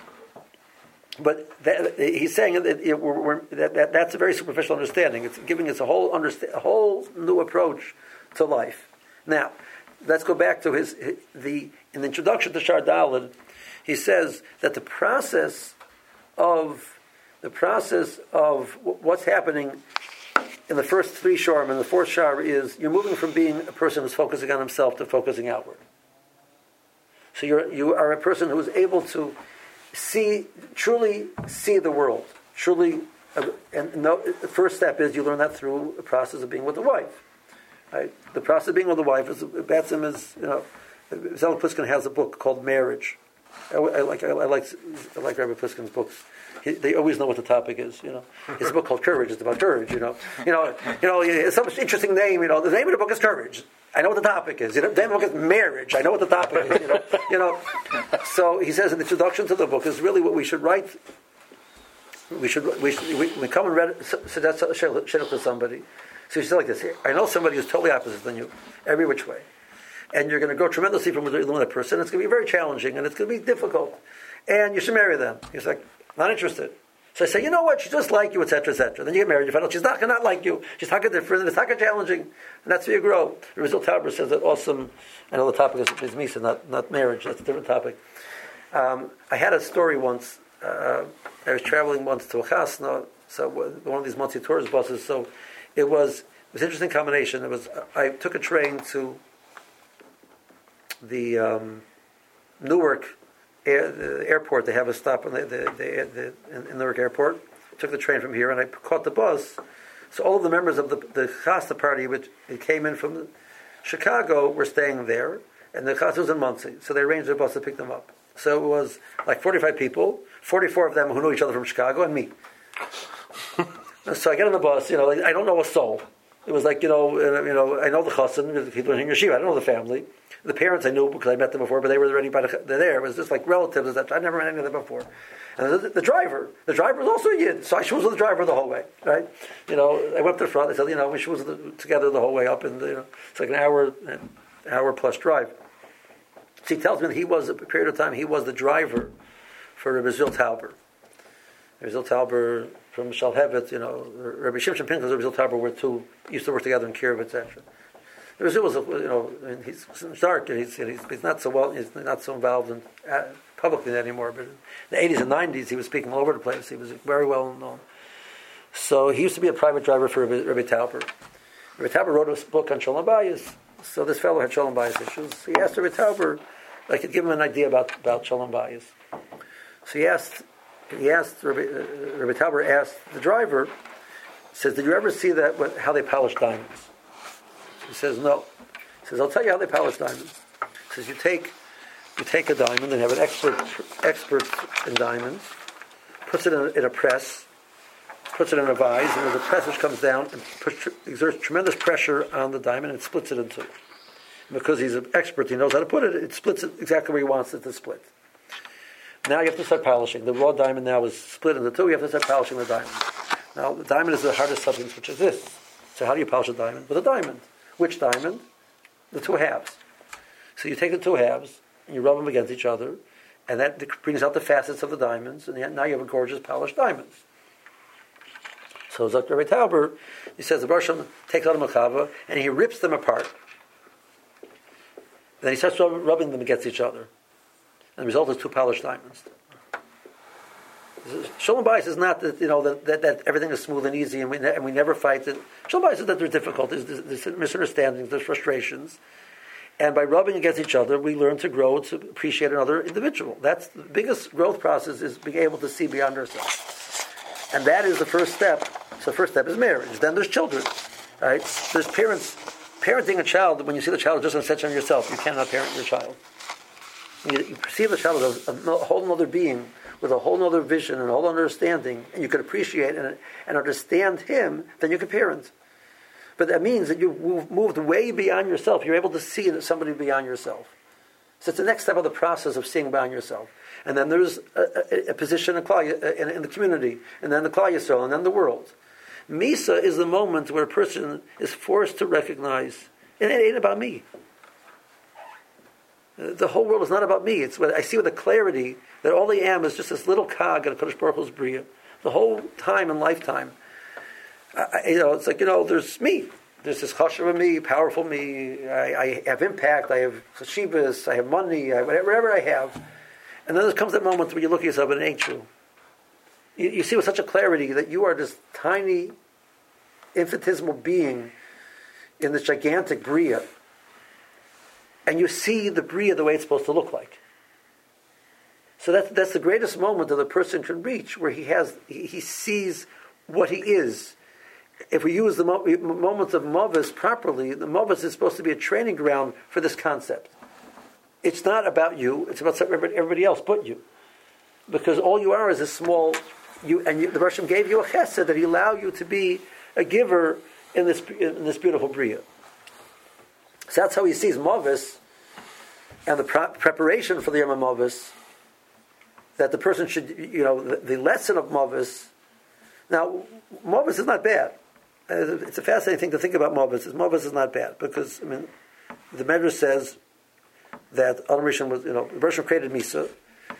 But that, he's saying that, it, we're, we're, that, that that's a very superficial understanding. It's giving us a whole understa- a whole new approach to life. Now, let's go back to his, his the in the introduction to Shar Daled. He says that the process of the process of what's happening in the first three sharim and the fourth shar is you're moving from being a person who's focusing on himself to focusing outward. So you're you are a person who is able to see, truly see the world. Truly, uh, and no, the first step is you learn that through the process of being with the wife. Right? The process of being with the wife is Batsim is you know. Zelig Pliskin has a book called Marriage. I, I like I, I like I like Rabbi Pliskin's books. He, they always know what the topic is. You know, his book called Courage. It's about courage. You know, you know, you know. It's some interesting name. You know, the name of the book is Courage. I know what the topic is. You know, the name of the book is Marriage. I know what the topic is. You know, you know. So he says in the introduction to the book is really what we should write. We should we should, we, we come and read suggest shidduch to somebody. So he says like this: I know somebody who's totally opposite than you, every which way. And you're going to grow tremendously from a person. It's going to be very challenging, and it's going to be difficult. And you should marry them. He's like, not interested. So I say, you know what? She's just like you, et cetera, et cetera. Then you get married. You find out she's not not like you. She's not different. It's not challenging, and that's where you grow. Rizal Tauber says that awesome. I know the topic is, is Misa, not not marriage. That's a different topic. Um, I had a story once. Uh, I was traveling once to a chasna, so one of these Monsey tourist buses. So it was it was an interesting combination. It was I took a train to the um, Newark air, the airport. They have a stop in, the, the, the, the, in, in Newark Airport. Took the train from here, and I caught the bus. So all of the members of the the Chasna party, which it came in from Chicago, were staying there, and the Chasna was in Monsey. So they arranged a bus to pick them up. So it was like forty-five people, forty-four of them who knew each other from Chicago, and me. And so I get on the bus. You know, like, I don't know a soul. It was like you know, you know, I know the chassan, the people in yeshiva. I don't know the family. The parents I knew because I met them before, but they were already by the, they're there. It was just like relatives. That I never met any of them before. And the, the driver, the driver was also a yid, so I was with the driver the whole way. Right? You know, I went up to the front. I said, you know, we was together the whole way up, and you know, it's like an hour, an hour plus drive. So he tells me that he was a period of time he was the driver for Rabbi Zil Tauber. Rabbi Zil Tauber from Shalhevet, you know, Rabbi Shimshon Pinchas and Rabbi Zil Tauber were two used to work together in Kiruv, et cetera. Rabbi was, you know, he's dark. He's, he's he's not so well. He's not so involved in uh, publicly anymore. But in the eighties and nineties, he was speaking all over the place. He was very well known. So he used to be a private driver for Rabbi, Rabbi Tauber. Rabbi Tauber wrote a book on Shalom Bayis. So this fellow had Shalom Bayis issues. So he asked Rabbi Tauber, I could give him an idea about about Shalom Bayis. So he asked, he asked Rabbi, uh, Rabbi Tauber asked the driver, says, "Did you ever see that what, how they polish diamonds?" He says, no. He says, I'll tell you how they polish diamonds. He says, you take you take a diamond and have an expert expert in diamonds, puts it in a, in a press, puts it in a vise, and there's a press which comes down and puts, exerts tremendous pressure on the diamond and splits it in two. And because he's an expert, he knows how to put it, it splits it exactly where he wants it to split. Now you have to start polishing. The raw diamond now is split into two, you have to start polishing the diamond. Now the diamond is the hardest substance which exists. So how do you polish a diamond? With a diamond. Which diamond? The two halves. So you take the two halves and you rub them against each other, and that brings out the facets of the diamonds, and now you have a gorgeous polished diamonds. So Zakir Rabbi Tauber, he says the Baruch takes out a machava and he rips them apart. Then he starts rub- rubbing them against each other, and the result is two polished diamonds. Shalom Bayis is not that you know that, that, that everything is smooth and easy, and we ne- and we never fight. It. Shalom Bayis is that there's difficulties, there's, there's misunderstandings, there's frustrations, and by rubbing against each other, we learn to grow to appreciate another individual. That's the biggest growth process, is being able to see beyond ourselves, and that is the first step. So the first step is marriage. Then there's children, right? There's parents. parenting a child, when you see the child just an extension of yourself, you cannot parent your child. You, you perceive the child as a, a whole other being with a whole other vision and a whole other understanding, and you can appreciate and, and understand him, then you can parent. But that means that you've moved, moved way beyond yourself. You're able to see somebody beyond yourself. So it's the next step of the process of seeing beyond yourself. And then there's a, a, a position in, in, in the community, and then the Klal Yisrael, and then the world. Misa is the moment where a person is forced to recognize, and it ain't about me. The whole world is not about me. It's what I see with a clarity that all I am is just this little cog in Kadosh Baruch Hu's bria. The whole time and lifetime, I, you know, it's like, you know, there's me. There's this chashuv of me, powerful me. I, I have impact. I have chashivas. I have money. I have whatever I have. And then there comes that moment where you look at yourself and it ain't true. You, you see with such a clarity that you are this tiny, infinitesimal being in this gigantic bria. And you see the bria the way it's supposed to look like. So that's, that's the greatest moment that a person can reach, where he has he, he sees what he is. If we use the mo- moments of Mavis properly, the Mavis is supposed to be a training ground for this concept. It's not about you, it's about everybody, everybody else but you. Because all you are is a small, you, and you, the Rosh Hashanah gave you a chesed that he allowed you to be a giver in this in this beautiful bria. So that's how he sees Mavis and the pre- preparation for the Yom HaMavis, that the person should, you know, the, the lesson of Mavis. Now, Mavis is not bad. Uh, it's a fascinating thing to think about Mavis. Mavis is not bad because, I mean, the Medrash says that Adam Rishon was, you know, the Rishon created Misa.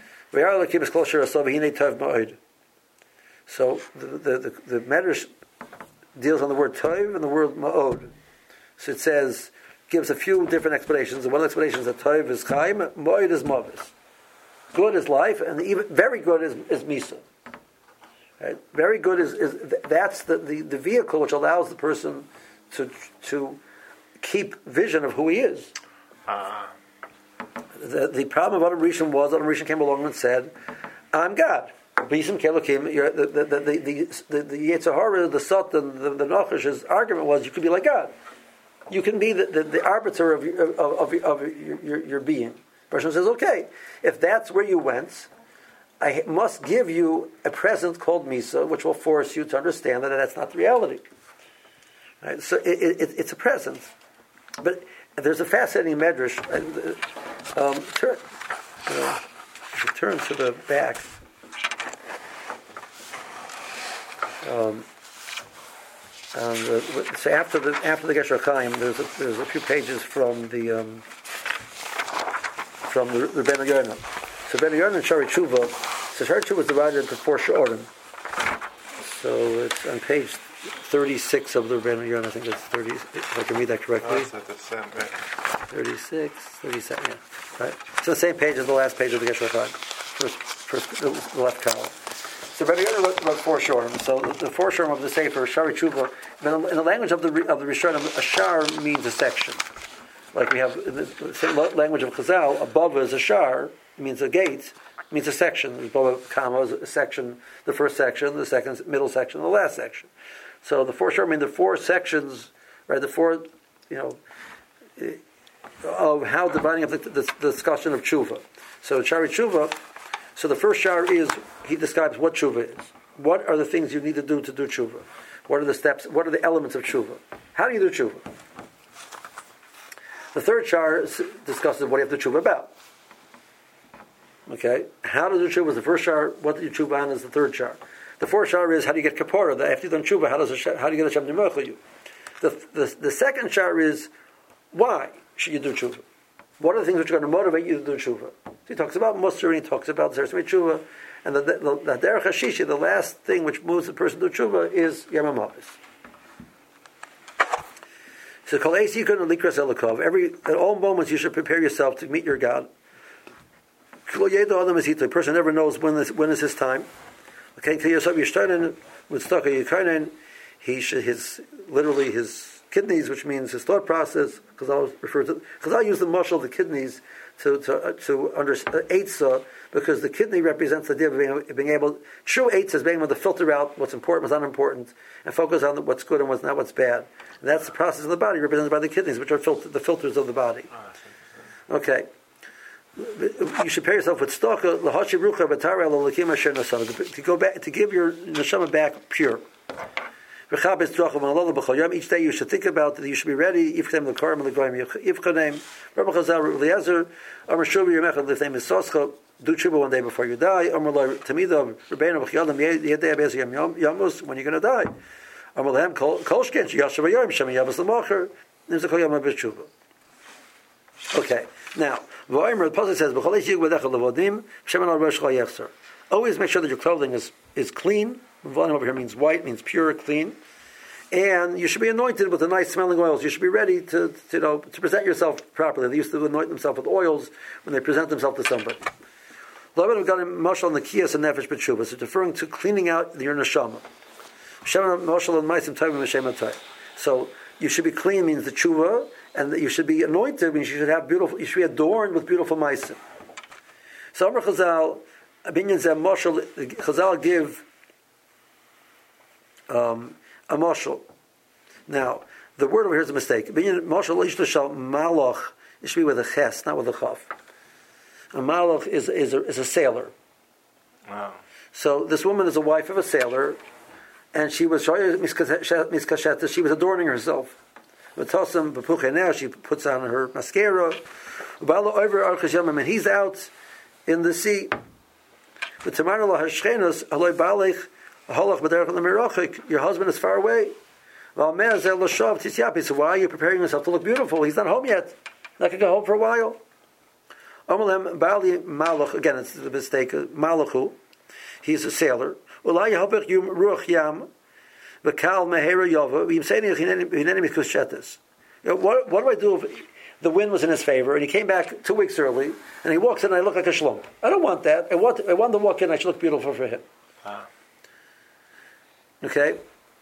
So the the, the, the Medrash deals on the word Tov and the word Ma'od. So it says, gives a few different explanations. And one explanation is that Tov is Chaim, Ma'od is Mavis. Good is life, and even very good is, is Misa. Right? Very good is, is that's the, the, the vehicle which allows the person to to keep vision of who he is. Uh. The, the problem of Adam Rishon was Adam Rishon came along and said, "I'm God." B'Yisrael Kelokim, you're the the the the the, the Yetzer Hara, the Satan, the, the Nachash's argument was you could be like God. You can be the, the, the arbiter of your, of, of, of your, your, your being. Person says, okay, if that's where you went, I must give you a present called Misa, which will force you to understand that that's not the reality. Right? So it, it, it's a present. But there's a fascinating medrash. Um, turn, uh, if you turn to the back. Um, and, uh, so after the after the Gesher Chaim, there's a, there's a few pages from the um, from the, the Ben Yonah. So Ben Yonah and Shari Tshuva. So Shari Tshuva is divided into four Shorim. So it's on page thirty-six of the Ben Yonah. I think it's thirty. If I can read that correctly. Oh, it's at the same page. thirty-six, thirty-seven. Yeah, right. It's the same page as the last page of the Gesher Chaim. First, first, the left column. So Rabbi Yehuda wrote, wrote four shorim. So the, the four shorim of the Sefer, Shari Tshuva, in the language of the of the Rishonim, a shar means a section. Like we have in the same language of Chazal, above is a shar, it means a gate, it means a section. There's above a comma is a section, the first section, the second, middle section, the last section. So the four shorim mean the four sections, right? The four, you know, of how dividing up the, the, the discussion of tshuva. So Shari Tshuva. So the first shar is, he describes what tshuva is. What are the things you need to do to do tshuva? What are the steps, what are the elements of tshuva? How do you do tshuva? The third shar discusses what you have to tshuva about. Okay? How to do tshuva is the first shar, what do you tshuva on is the third shar. The fourth shar is how do you get kapora? After you've done tshuva, how, does a, how do you get a Shem Nimecha you? The, the, the second shar is why should you do tshuva? What are the things which are going to motivate you to do tshuva? So he talks about Musar, and he talks about Zeres Tshuva, and the, the, the Derech HaShishi, the last thing which moves the person to tshuva is Yom HaMavis. So Kol Eis Yikun Likras Elikov. Every at all moments you should prepare yourself to meet your God. Kol Yedo Adam Esita. A person never knows when is when is his time. Okay, to yourself, you're starting with Staka Yikainen. He should his literally his kidneys, which means his thought process. Chazal refers to Chazal use the muscle of the kidneys to to uh, to understand uh, eitzah, because the kidney represents the idea of being, being able. True eitzah is being able to filter out what's important, what's unimportant, and focus on what's good and what's not, what's bad. And that's the process of the body, represented by the kidneys, which are filter, the filters of the body. Okay. You should pair yourself with staka lahashi rucha b'tara l'lakim asher nasam to go back to give your neshama back pure. Each day you should think about that you should be ready. Ifchanem l'karim l'goyim ifchanem. Rabbi Chazal Eliezer Amar Shuvi Yemechad l'fnei misoscha. Do tshuva one day before you die. Amar lo tamida Rebbeinu b'chiyadam yedei abez yam yamus when you're going to die. Amar lehem kol shken sheyashav hayom shem yavas l'macher nimzak kol yom b'tshuva. Okay. Now, the Pasuk says, always make sure that your clothing is, is clean. Volume over here means white, means pure, clean. And you should be anointed with the nice smelling oils. You should be ready to, to, you know, to present yourself properly. They used to anoint themselves with oils when they present themselves to somebody. We've got a mashal on the kiyas and nefesh b'tshuva. So it's referring to cleaning out your neshama. So you should be clean means the tshuva, and that you should be anointed means you should have beautiful. You should be adorned with beautiful ma'asim. So Amar Chazal, Binyan Zeh Mashal, Chazal give um, a mashal. Now the word over here is a mistake. Binyan Mashal Ish L'Shal Malach. It should be with a ches, not with a chaf. A malach is is a, is a sailor. Wow. So this woman is a wife of a sailor, and she was she was adorning herself. She puts on her mascara. And he's out in the sea. Your husband is far away. So why are you preparing yourself to look beautiful? He's not home yet. Not going to go home for a while. Again, it's the mistake. Malachu. He's a sailor. You know, what, what do I do if the wind was in his favor and he came back two weeks early and he walks in and I look like a shlump? I don't want that. I want, I want to walk in, I should look beautiful for him. Ah. Okay?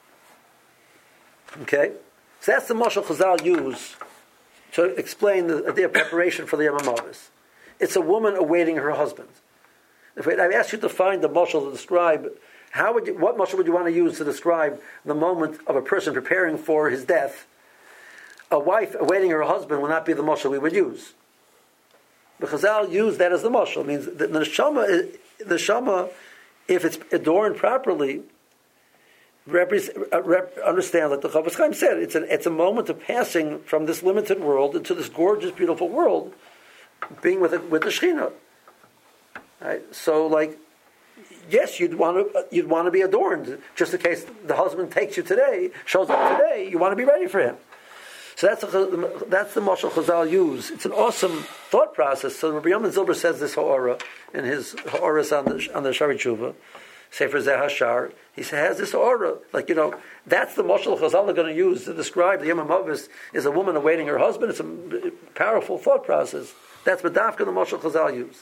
Okay? So that's the mashal Chazal use to explain the idea of preparation for the Yom HaMavis. It's a woman awaiting her husband. If I asked you to find the mashal to describe How would you, what mashal would you want to use to describe the moment of a person preparing for his death? A wife awaiting her husband would not be the mashal we would use. The Chazal used that as the mashal. It means that the neshama, the neshama, if it's adorned properly, represent, uh, rep, understand that the Chofetz Chaim said it's a, it's a moment of passing from this limited world into this gorgeous, beautiful world, being with it, with the Shekhinah. Right? So, like. Yes, you'd want to you'd want to be adorned, just in case the husband takes you today, shows up today. You want to be ready for him. So that's a, that's the mashal Chazal use. It's an awesome thought process. So Rabbi Yochanan Zilber says this ha'ara in his ha'aras on the on the Shari Tshuva, Sefer Zeh Hashar. He has this ha'ara, like you know, that's the mashal Chazal are going to use to describe the Yom HaMavis is a woman awaiting her husband. It's a powerful thought process. That's what Dafka the mashal Chazal use.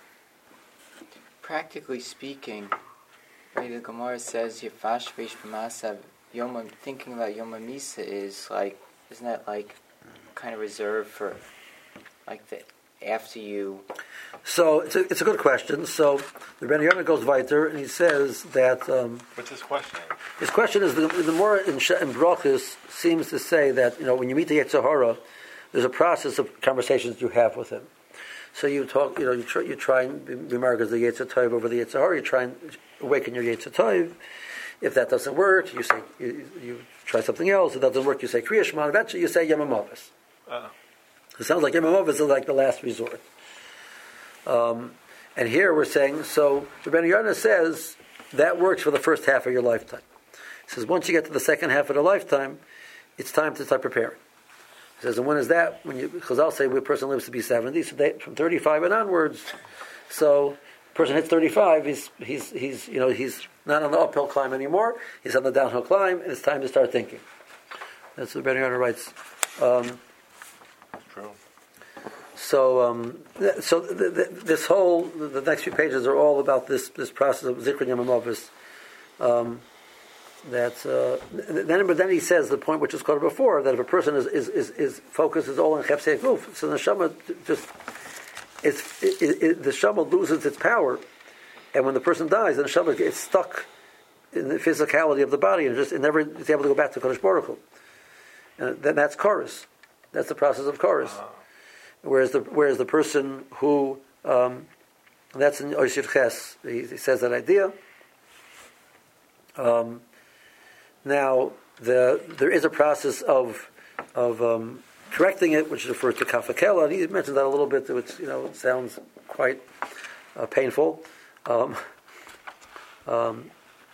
Practically speaking, right, the Gemara says Yefash Veish B'Masav Yom. Thinking about Yom HaMisa is like, isn't that like kind of reserved for like the after you? So it's a it's a good question. So the Rebbe Yonah goes weiter and he says that. Um, What's his question? His question is the the more in, in Brachos seems to say that you know when you meet the Yetzer Hara, there's a process of conversations you have with him. So you talk, you know, you try, you try and be marked as the Yetzer Tov over the Yetzer Hara. You try and awaken your Yetzer Tov. If that doesn't work, you say you, you try something else. If it doesn't work, you say Kriya Shema. Eventually, you say Yom HaMavis. Uh-huh. It sounds like Yom HaMavis is like the last resort. Um, and here we're saying, so Rebbeinu Yonah says that works for the first half of your lifetime. He says once you get to the second half of the lifetime, it's time to start preparing. He says, and when is that? When you, Chazal say a person lives to be seventy, so they, from thirty-five and onwards. So, the person hits thirty-five, he's he's he's you know he's not on the uphill climb anymore. He's on the downhill climb, and it's time to start thinking. That's what Rebbeinu Yonah writes. Um, True. So, um, th- so th- th- this whole the next few pages are all about this this process of Zikron Yom HaMavis. Um, that uh, then, but then he says the point which was quoted before, that if a person is is is, is focus is all on chepsei guf, so the neshama just it's it, it, it, the neshama loses its power, and when the person dies, the neshama gets stuck in the physicality of the body and just it never is able to go back to Kodesh Baruch Hu. And then that's chorus. That's the process of chorus. Uh-huh. Whereas the whereas the person who um, that's in Oishir Ches, he, he says that idea. Um, now the there is a process of of um, correcting it, which refers to kafakela, and he mentioned that a little bit. Which you know sounds quite uh, painful. Um, um,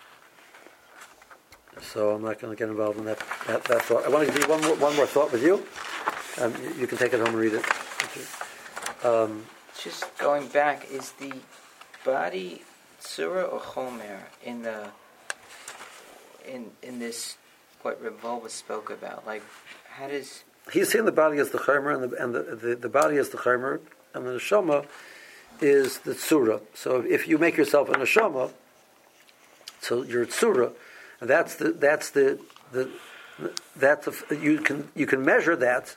so I'm not going to get involved in that, that that thought. I want to give you one more one more thought with you. Um, you, you can take it home and read it. Um, Just going back, is the body surah or chomer in the in in this what Reb Volba spoke about? Like, how does he's saying the body is the chomer, and the and the, the, the body is the chomer, and the neshama is the tzura. So if you make yourself a neshama, so you're tzura, and that's the that's the the that's the, you can you can measure that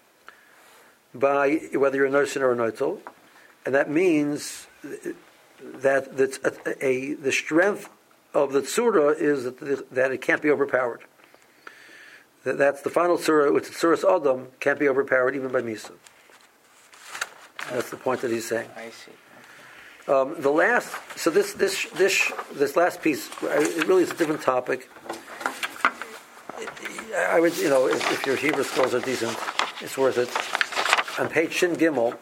by whether you're a nursing or a noitel, and that means that that's a, a the strength of the tzura is that, the, that it can't be overpowered. That, that's the final tzura, which is tzuras adam, can't be overpowered even by misa. That's the point that he's saying. I see. Okay. Um, the last, so this this this this last piece, it really is a different topic. I would, you know, if, if your Hebrew skills are decent, it's worth it. On page Shin Gimel,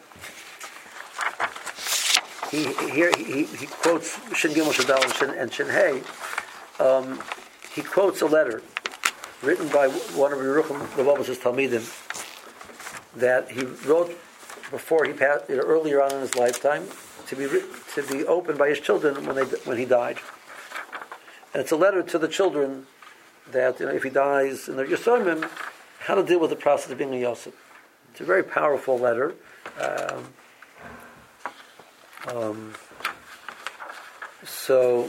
he here he, he quotes Shin Gimel Shadal and Shin, and Shin Hey. Um, he quotes a letter written by one of Yerucham Rebbe's Talmidim that he wrote before he passed, you know, earlier on in his lifetime, to be to be opened by his children when they when he died. And it's a letter to the children that, you know, if he dies in their Yisomim, how to deal with the process of being a Yosef. It's a very powerful letter. Um, um, so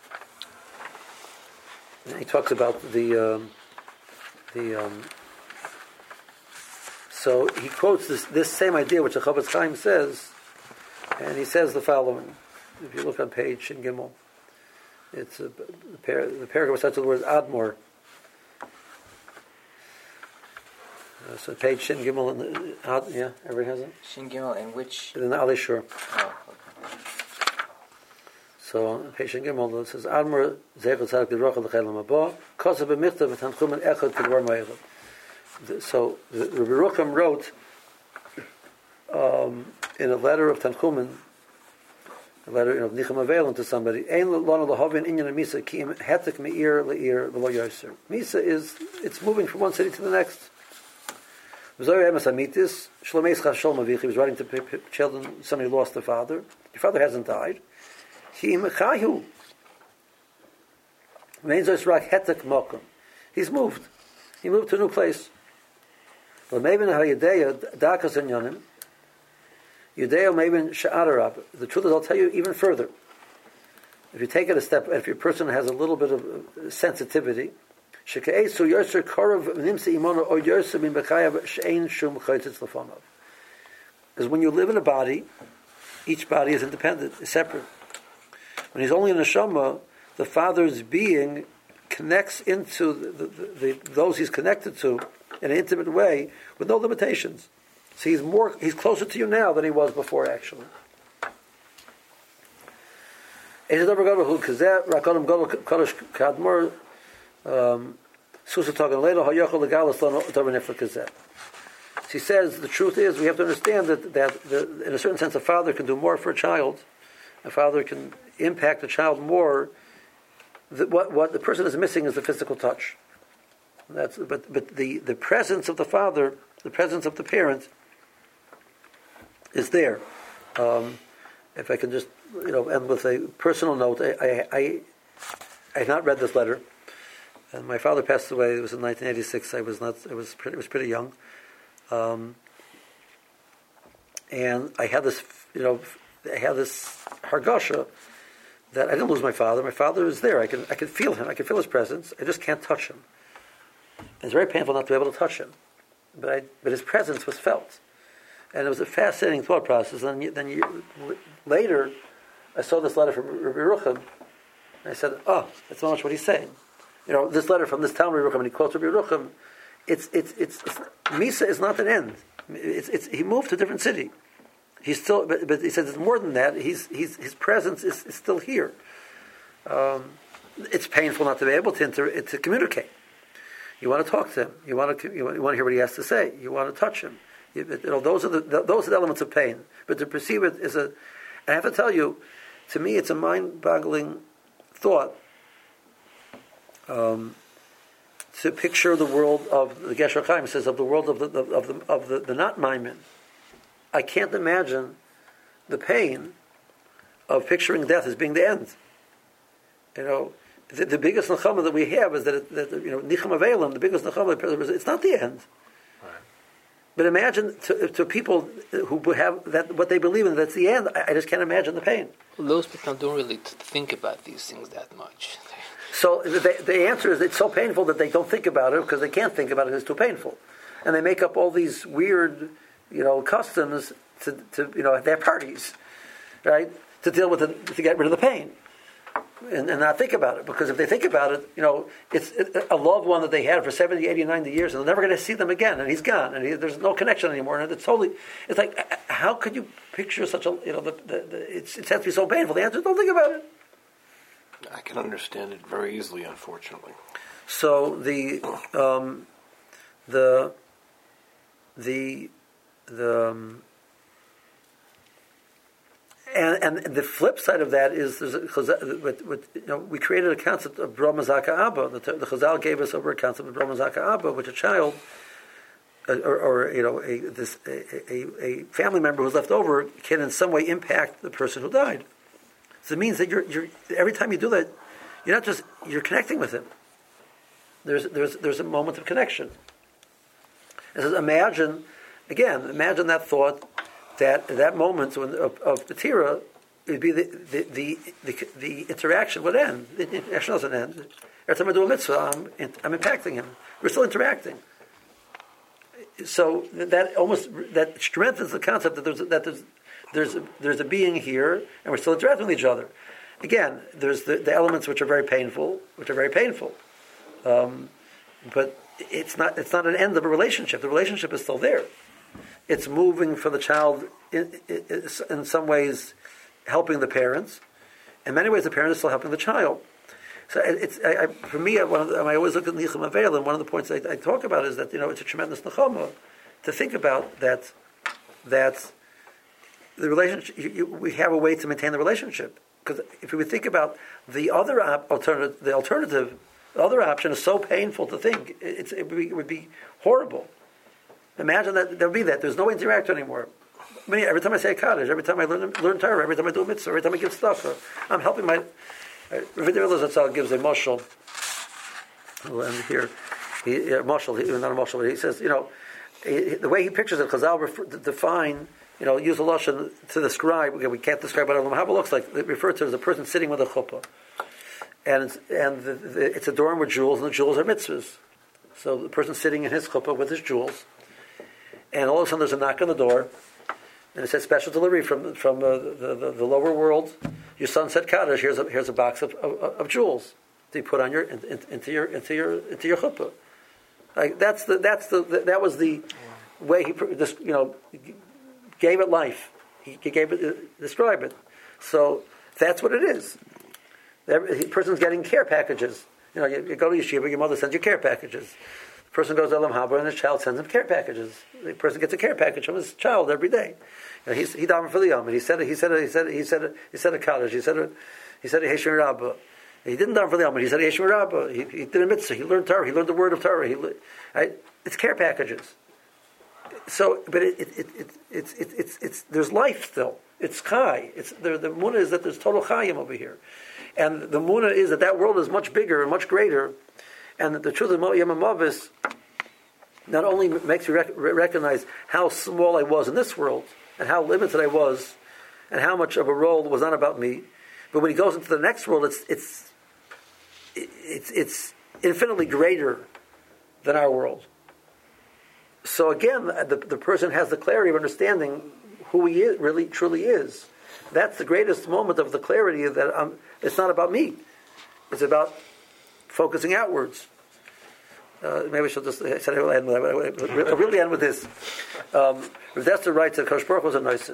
he talks about the um, the. Um, so he quotes this this same idea, which the Chofetz Chaim says, and he says the following. If you look on page Shin Gimel, it's a, the, par- the paragraph starts with the word Admor. Uh, so page Shin Gimel, in the, uh, yeah, everybody has it? Shin Gimel, in which? In the Ali Shur. Oh, okay. So on page Shin Gimel, it says, Admor Zeichel Tzadik D'Rocha L'Chaylam Haba, Kosa B'michtav V'tanchumen Echad K'dvar Ma'echad. So the Rabbi Rucham wrote um, in a letter of Tanchumen, a letter, you know, of Nicham Avelon to somebody, Ein Lana L'Hovin Inyan Misa Ki'im Hetek Me'ir Le'ir V'lo Yoser. Misa is, it's moving from one city to the next. He was writing to children, somebody lost their father. Your father hasn't died. He's moved. He moved to a new place. The truth is, I'll tell you even further. If you take it a step, if your person has a little bit of sensitivity, because when you live in a body, each body is independent, is separate. When he's only in a neshama, the father's being connects into the, the, the, those he's connected to in an intimate way with no limitations. So he's more, he's closer to you now than he was before, actually. Um, she says the truth is we have to understand that, that the, in a certain sense a father can do more for a child. A father can impact a child more. The, what, what the person is missing is the physical touch. That's, but but the, the presence of the father, the presence of the parent is there. Um, if I can just, you know, end with a personal note, I I, I, I have not read this letter. And my father passed away. It was in nineteen eighty-six. I was not. I was pretty. I was pretty young. Um, and I had this, you know, I had this hargasha that I didn't lose my father. My father is there. I can I can feel him. I can feel his presence. I just can't touch him. It's very painful not to be able to touch him, but I, but his presence was felt, and it was a fascinating thought process. And then, then you, later, I saw this letter from Rabbi Yerucham, and I said, "Oh, that's not much what he's saying." You know, this letter from this town Rabbi Yerucham, and he quotes Rabbi Yerucham. It's it's it's, it's Misa is not an end. It's it's he moved to a different city. He's still, but, but he says it's more than that. He's he's his presence is, is still here. Um, it's painful not to be able to inter, to communicate. You want to talk to him. You want to you want, you want to hear what he has to say. You want to touch him. You, you know, those are the those are the elements of pain. But to perceive it is a. I have to tell you, to me, it's a mind-boggling thought. Um, to picture the world of the Gesher Chaim says of the world of the of, of the of the, the not Maimin. I can't imagine the pain of picturing death as being the end. You know. The, the biggest nechama that we have is that, it, that you know, nicham avelim, the biggest nechama, it's not the end. Right. But imagine to, to people who have that what they believe in, that's the end. I, I just can't imagine the pain. Well, those people don't really think about these things that much. So the, the answer is it's so painful that they don't think about it because they can't think about it. It's too painful, and they make up all these weird, you know, customs to, to you know, their parties, right, to deal with it, to get rid of the pain. And, and not think about it, because if they think about it, you know, it's a loved one that they had for seventy, eighty, ninety years, and they're never going to see them again, and he's gone, and he, there's no connection anymore, and it's totally, it's like, how could you picture such a, you know, the, the, the, it's, it has to be so painful. The answer is don't think about it. I can understand it very easily, unfortunately. So the, um, the, the, the, um, And, and the flip side of that is, there's a, with, with, you know, we created a concept of Brahma Zaka Abba. The, the Chazal gave us over a concept of Brahma Zaka Abba, which a child, or, or you know, a, this, a, a, a family member who's left over can in some way impact the person who died. So it means that you're, you're every time you do that, you're not just you're connecting with him. There's there's there's a moment of connection. It says, imagine again, imagine that thought. That that moment when, of, of the tira, it would be the the, the the the interaction would end. The interaction doesn't end. Every time I do a mitzvah, I'm, I'm impacting him. We're still interacting. So that almost that strengthens the concept that there's that there's there's a, there's a being here, and we're still interacting with each other. Again, there's the, the elements which are very painful, which are very painful, um, but it's not it's not an end of a relationship. The relationship is still there. It's moving for the child in, in, in some ways, helping the parents. In many ways, the parents are still helping the child. So it's I, I, for me, one of the, I always look at Nicham Aveil, and one of the points I, I talk about is that, you know, it's a tremendous nechama to think about that. That the relationship, you, you, we have a way to maintain the relationship. Because if we think about the other op, alternative, the alternative, the other option is so painful to think. It's, it, would be, it would be horrible. Imagine that there'll be that. There's no interaction anymore. I mean, every time I say a kaddish, every time I learn learn Torah, every time I do a mitzvah, every time I give stuff, I'm helping my. Rav Zatzal gives a mashal. I'll end here. He, a mashal, he, not a mashal, but he says, you know, he, the way he pictures it, Chazal refer, define, you know, use a lashon to describe. Okay, we can't describe what Olam Haba looks like. They refer to it as a person sitting with a chuppah, and it's, and the, the, it's adorned with jewels, and the jewels are mitzvahs. So the person sitting in his chuppah with his jewels. And all of a sudden there's a knock on the door, and it says special delivery from from uh, the, the the lower world. Your son said kaddish. Here's a here's a box of, of, of jewels to you put on your in, in, into your into your into your chuppah. Like that's the that's the that was the way he this you know gave it life. He, he gave it uh, described it. So that's what it is. The person's getting care packages. You know, you, you go to yeshiva, your mother sends you care packages. The person goes to Olam Haba and his child sends him care packages. The person gets a care package from his child every day. You know, he's, he davened for the Yom, and he said, he said, he said, he said, he said a kaddish. He said, a, he said a Heshim Rabbah. He didn't daven for the Yom, but he said a Heshim Rabbah. He, he did a mitzvah. He learned Torah. He learned the word of Torah. He, I, it's care packages. So, but it, it, it, it, it's, it, it's, it's, there's life still. It's chai. It's the the munah is that there's total chayim over here, and the munah is that that world is much bigger and much greater, and that the truth of Yom HaMavis not only makes you rec- recognize how small I was in this world, and how limited I was, and how much of a role was not about me, But when he goes into the next world, it's it's it's it's infinitely greater than our world. So again, the the person has the clarity of understanding who he is, really truly is. That's the greatest moment of the clarity that um, it's not about me. It's about focusing outwards. Uh, maybe I should just I said I will end with, I'll really end with this. Um, Rav Dessler writes that Kosh Baruch Hu is a Noisin.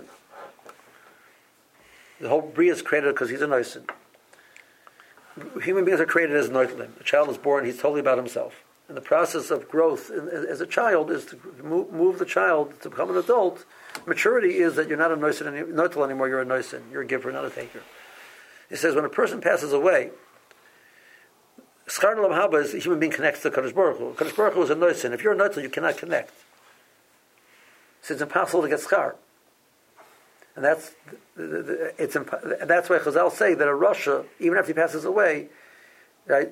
The whole Bria is created because he's a Noisin. Human beings are created as Noitlim. A child is born, he's totally about himself. And the process of growth in, as a child is to move, move the child to become an adult. Maturity is that you're not a Noisin any, Noitel anymore, you're a Noisin. You're a giver, not a taker. He says when a person passes away, Schar Olam Haba is a human being connects to Kadosh Baruch Hu. Kadosh Baruch Hu is a Noisin. If you're a Noitel, you cannot connect. So it's impossible to get Schar. And that's it's imp- that's why Chazal say that a Rasha, even after he passes away, right,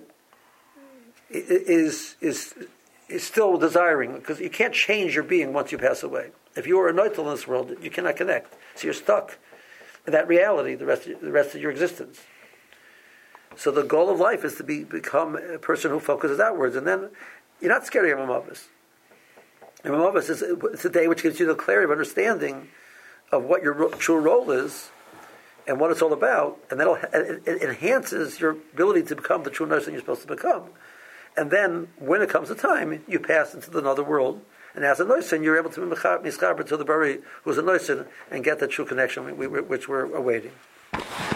is is is still desiring, because you can't change your being once you pass away. If you are a Noitel in this world, you cannot connect. So you're stuck in that reality the rest of, the rest of your existence. So the goal of life is to be become a person who focuses outwards, and then you're not scared of Yom HaMavis. Yom HaMavis is it's a day which gives you the clarity of understanding of what your true role is and what it's all about, and then it, it enhances your ability to become the true nurse that you're supposed to become. And then, when it comes to time, you pass into another world, and as a noisin, you're able to be mischaber to the Bari, who's a noisin, and get that true connection we, we, which we're awaiting.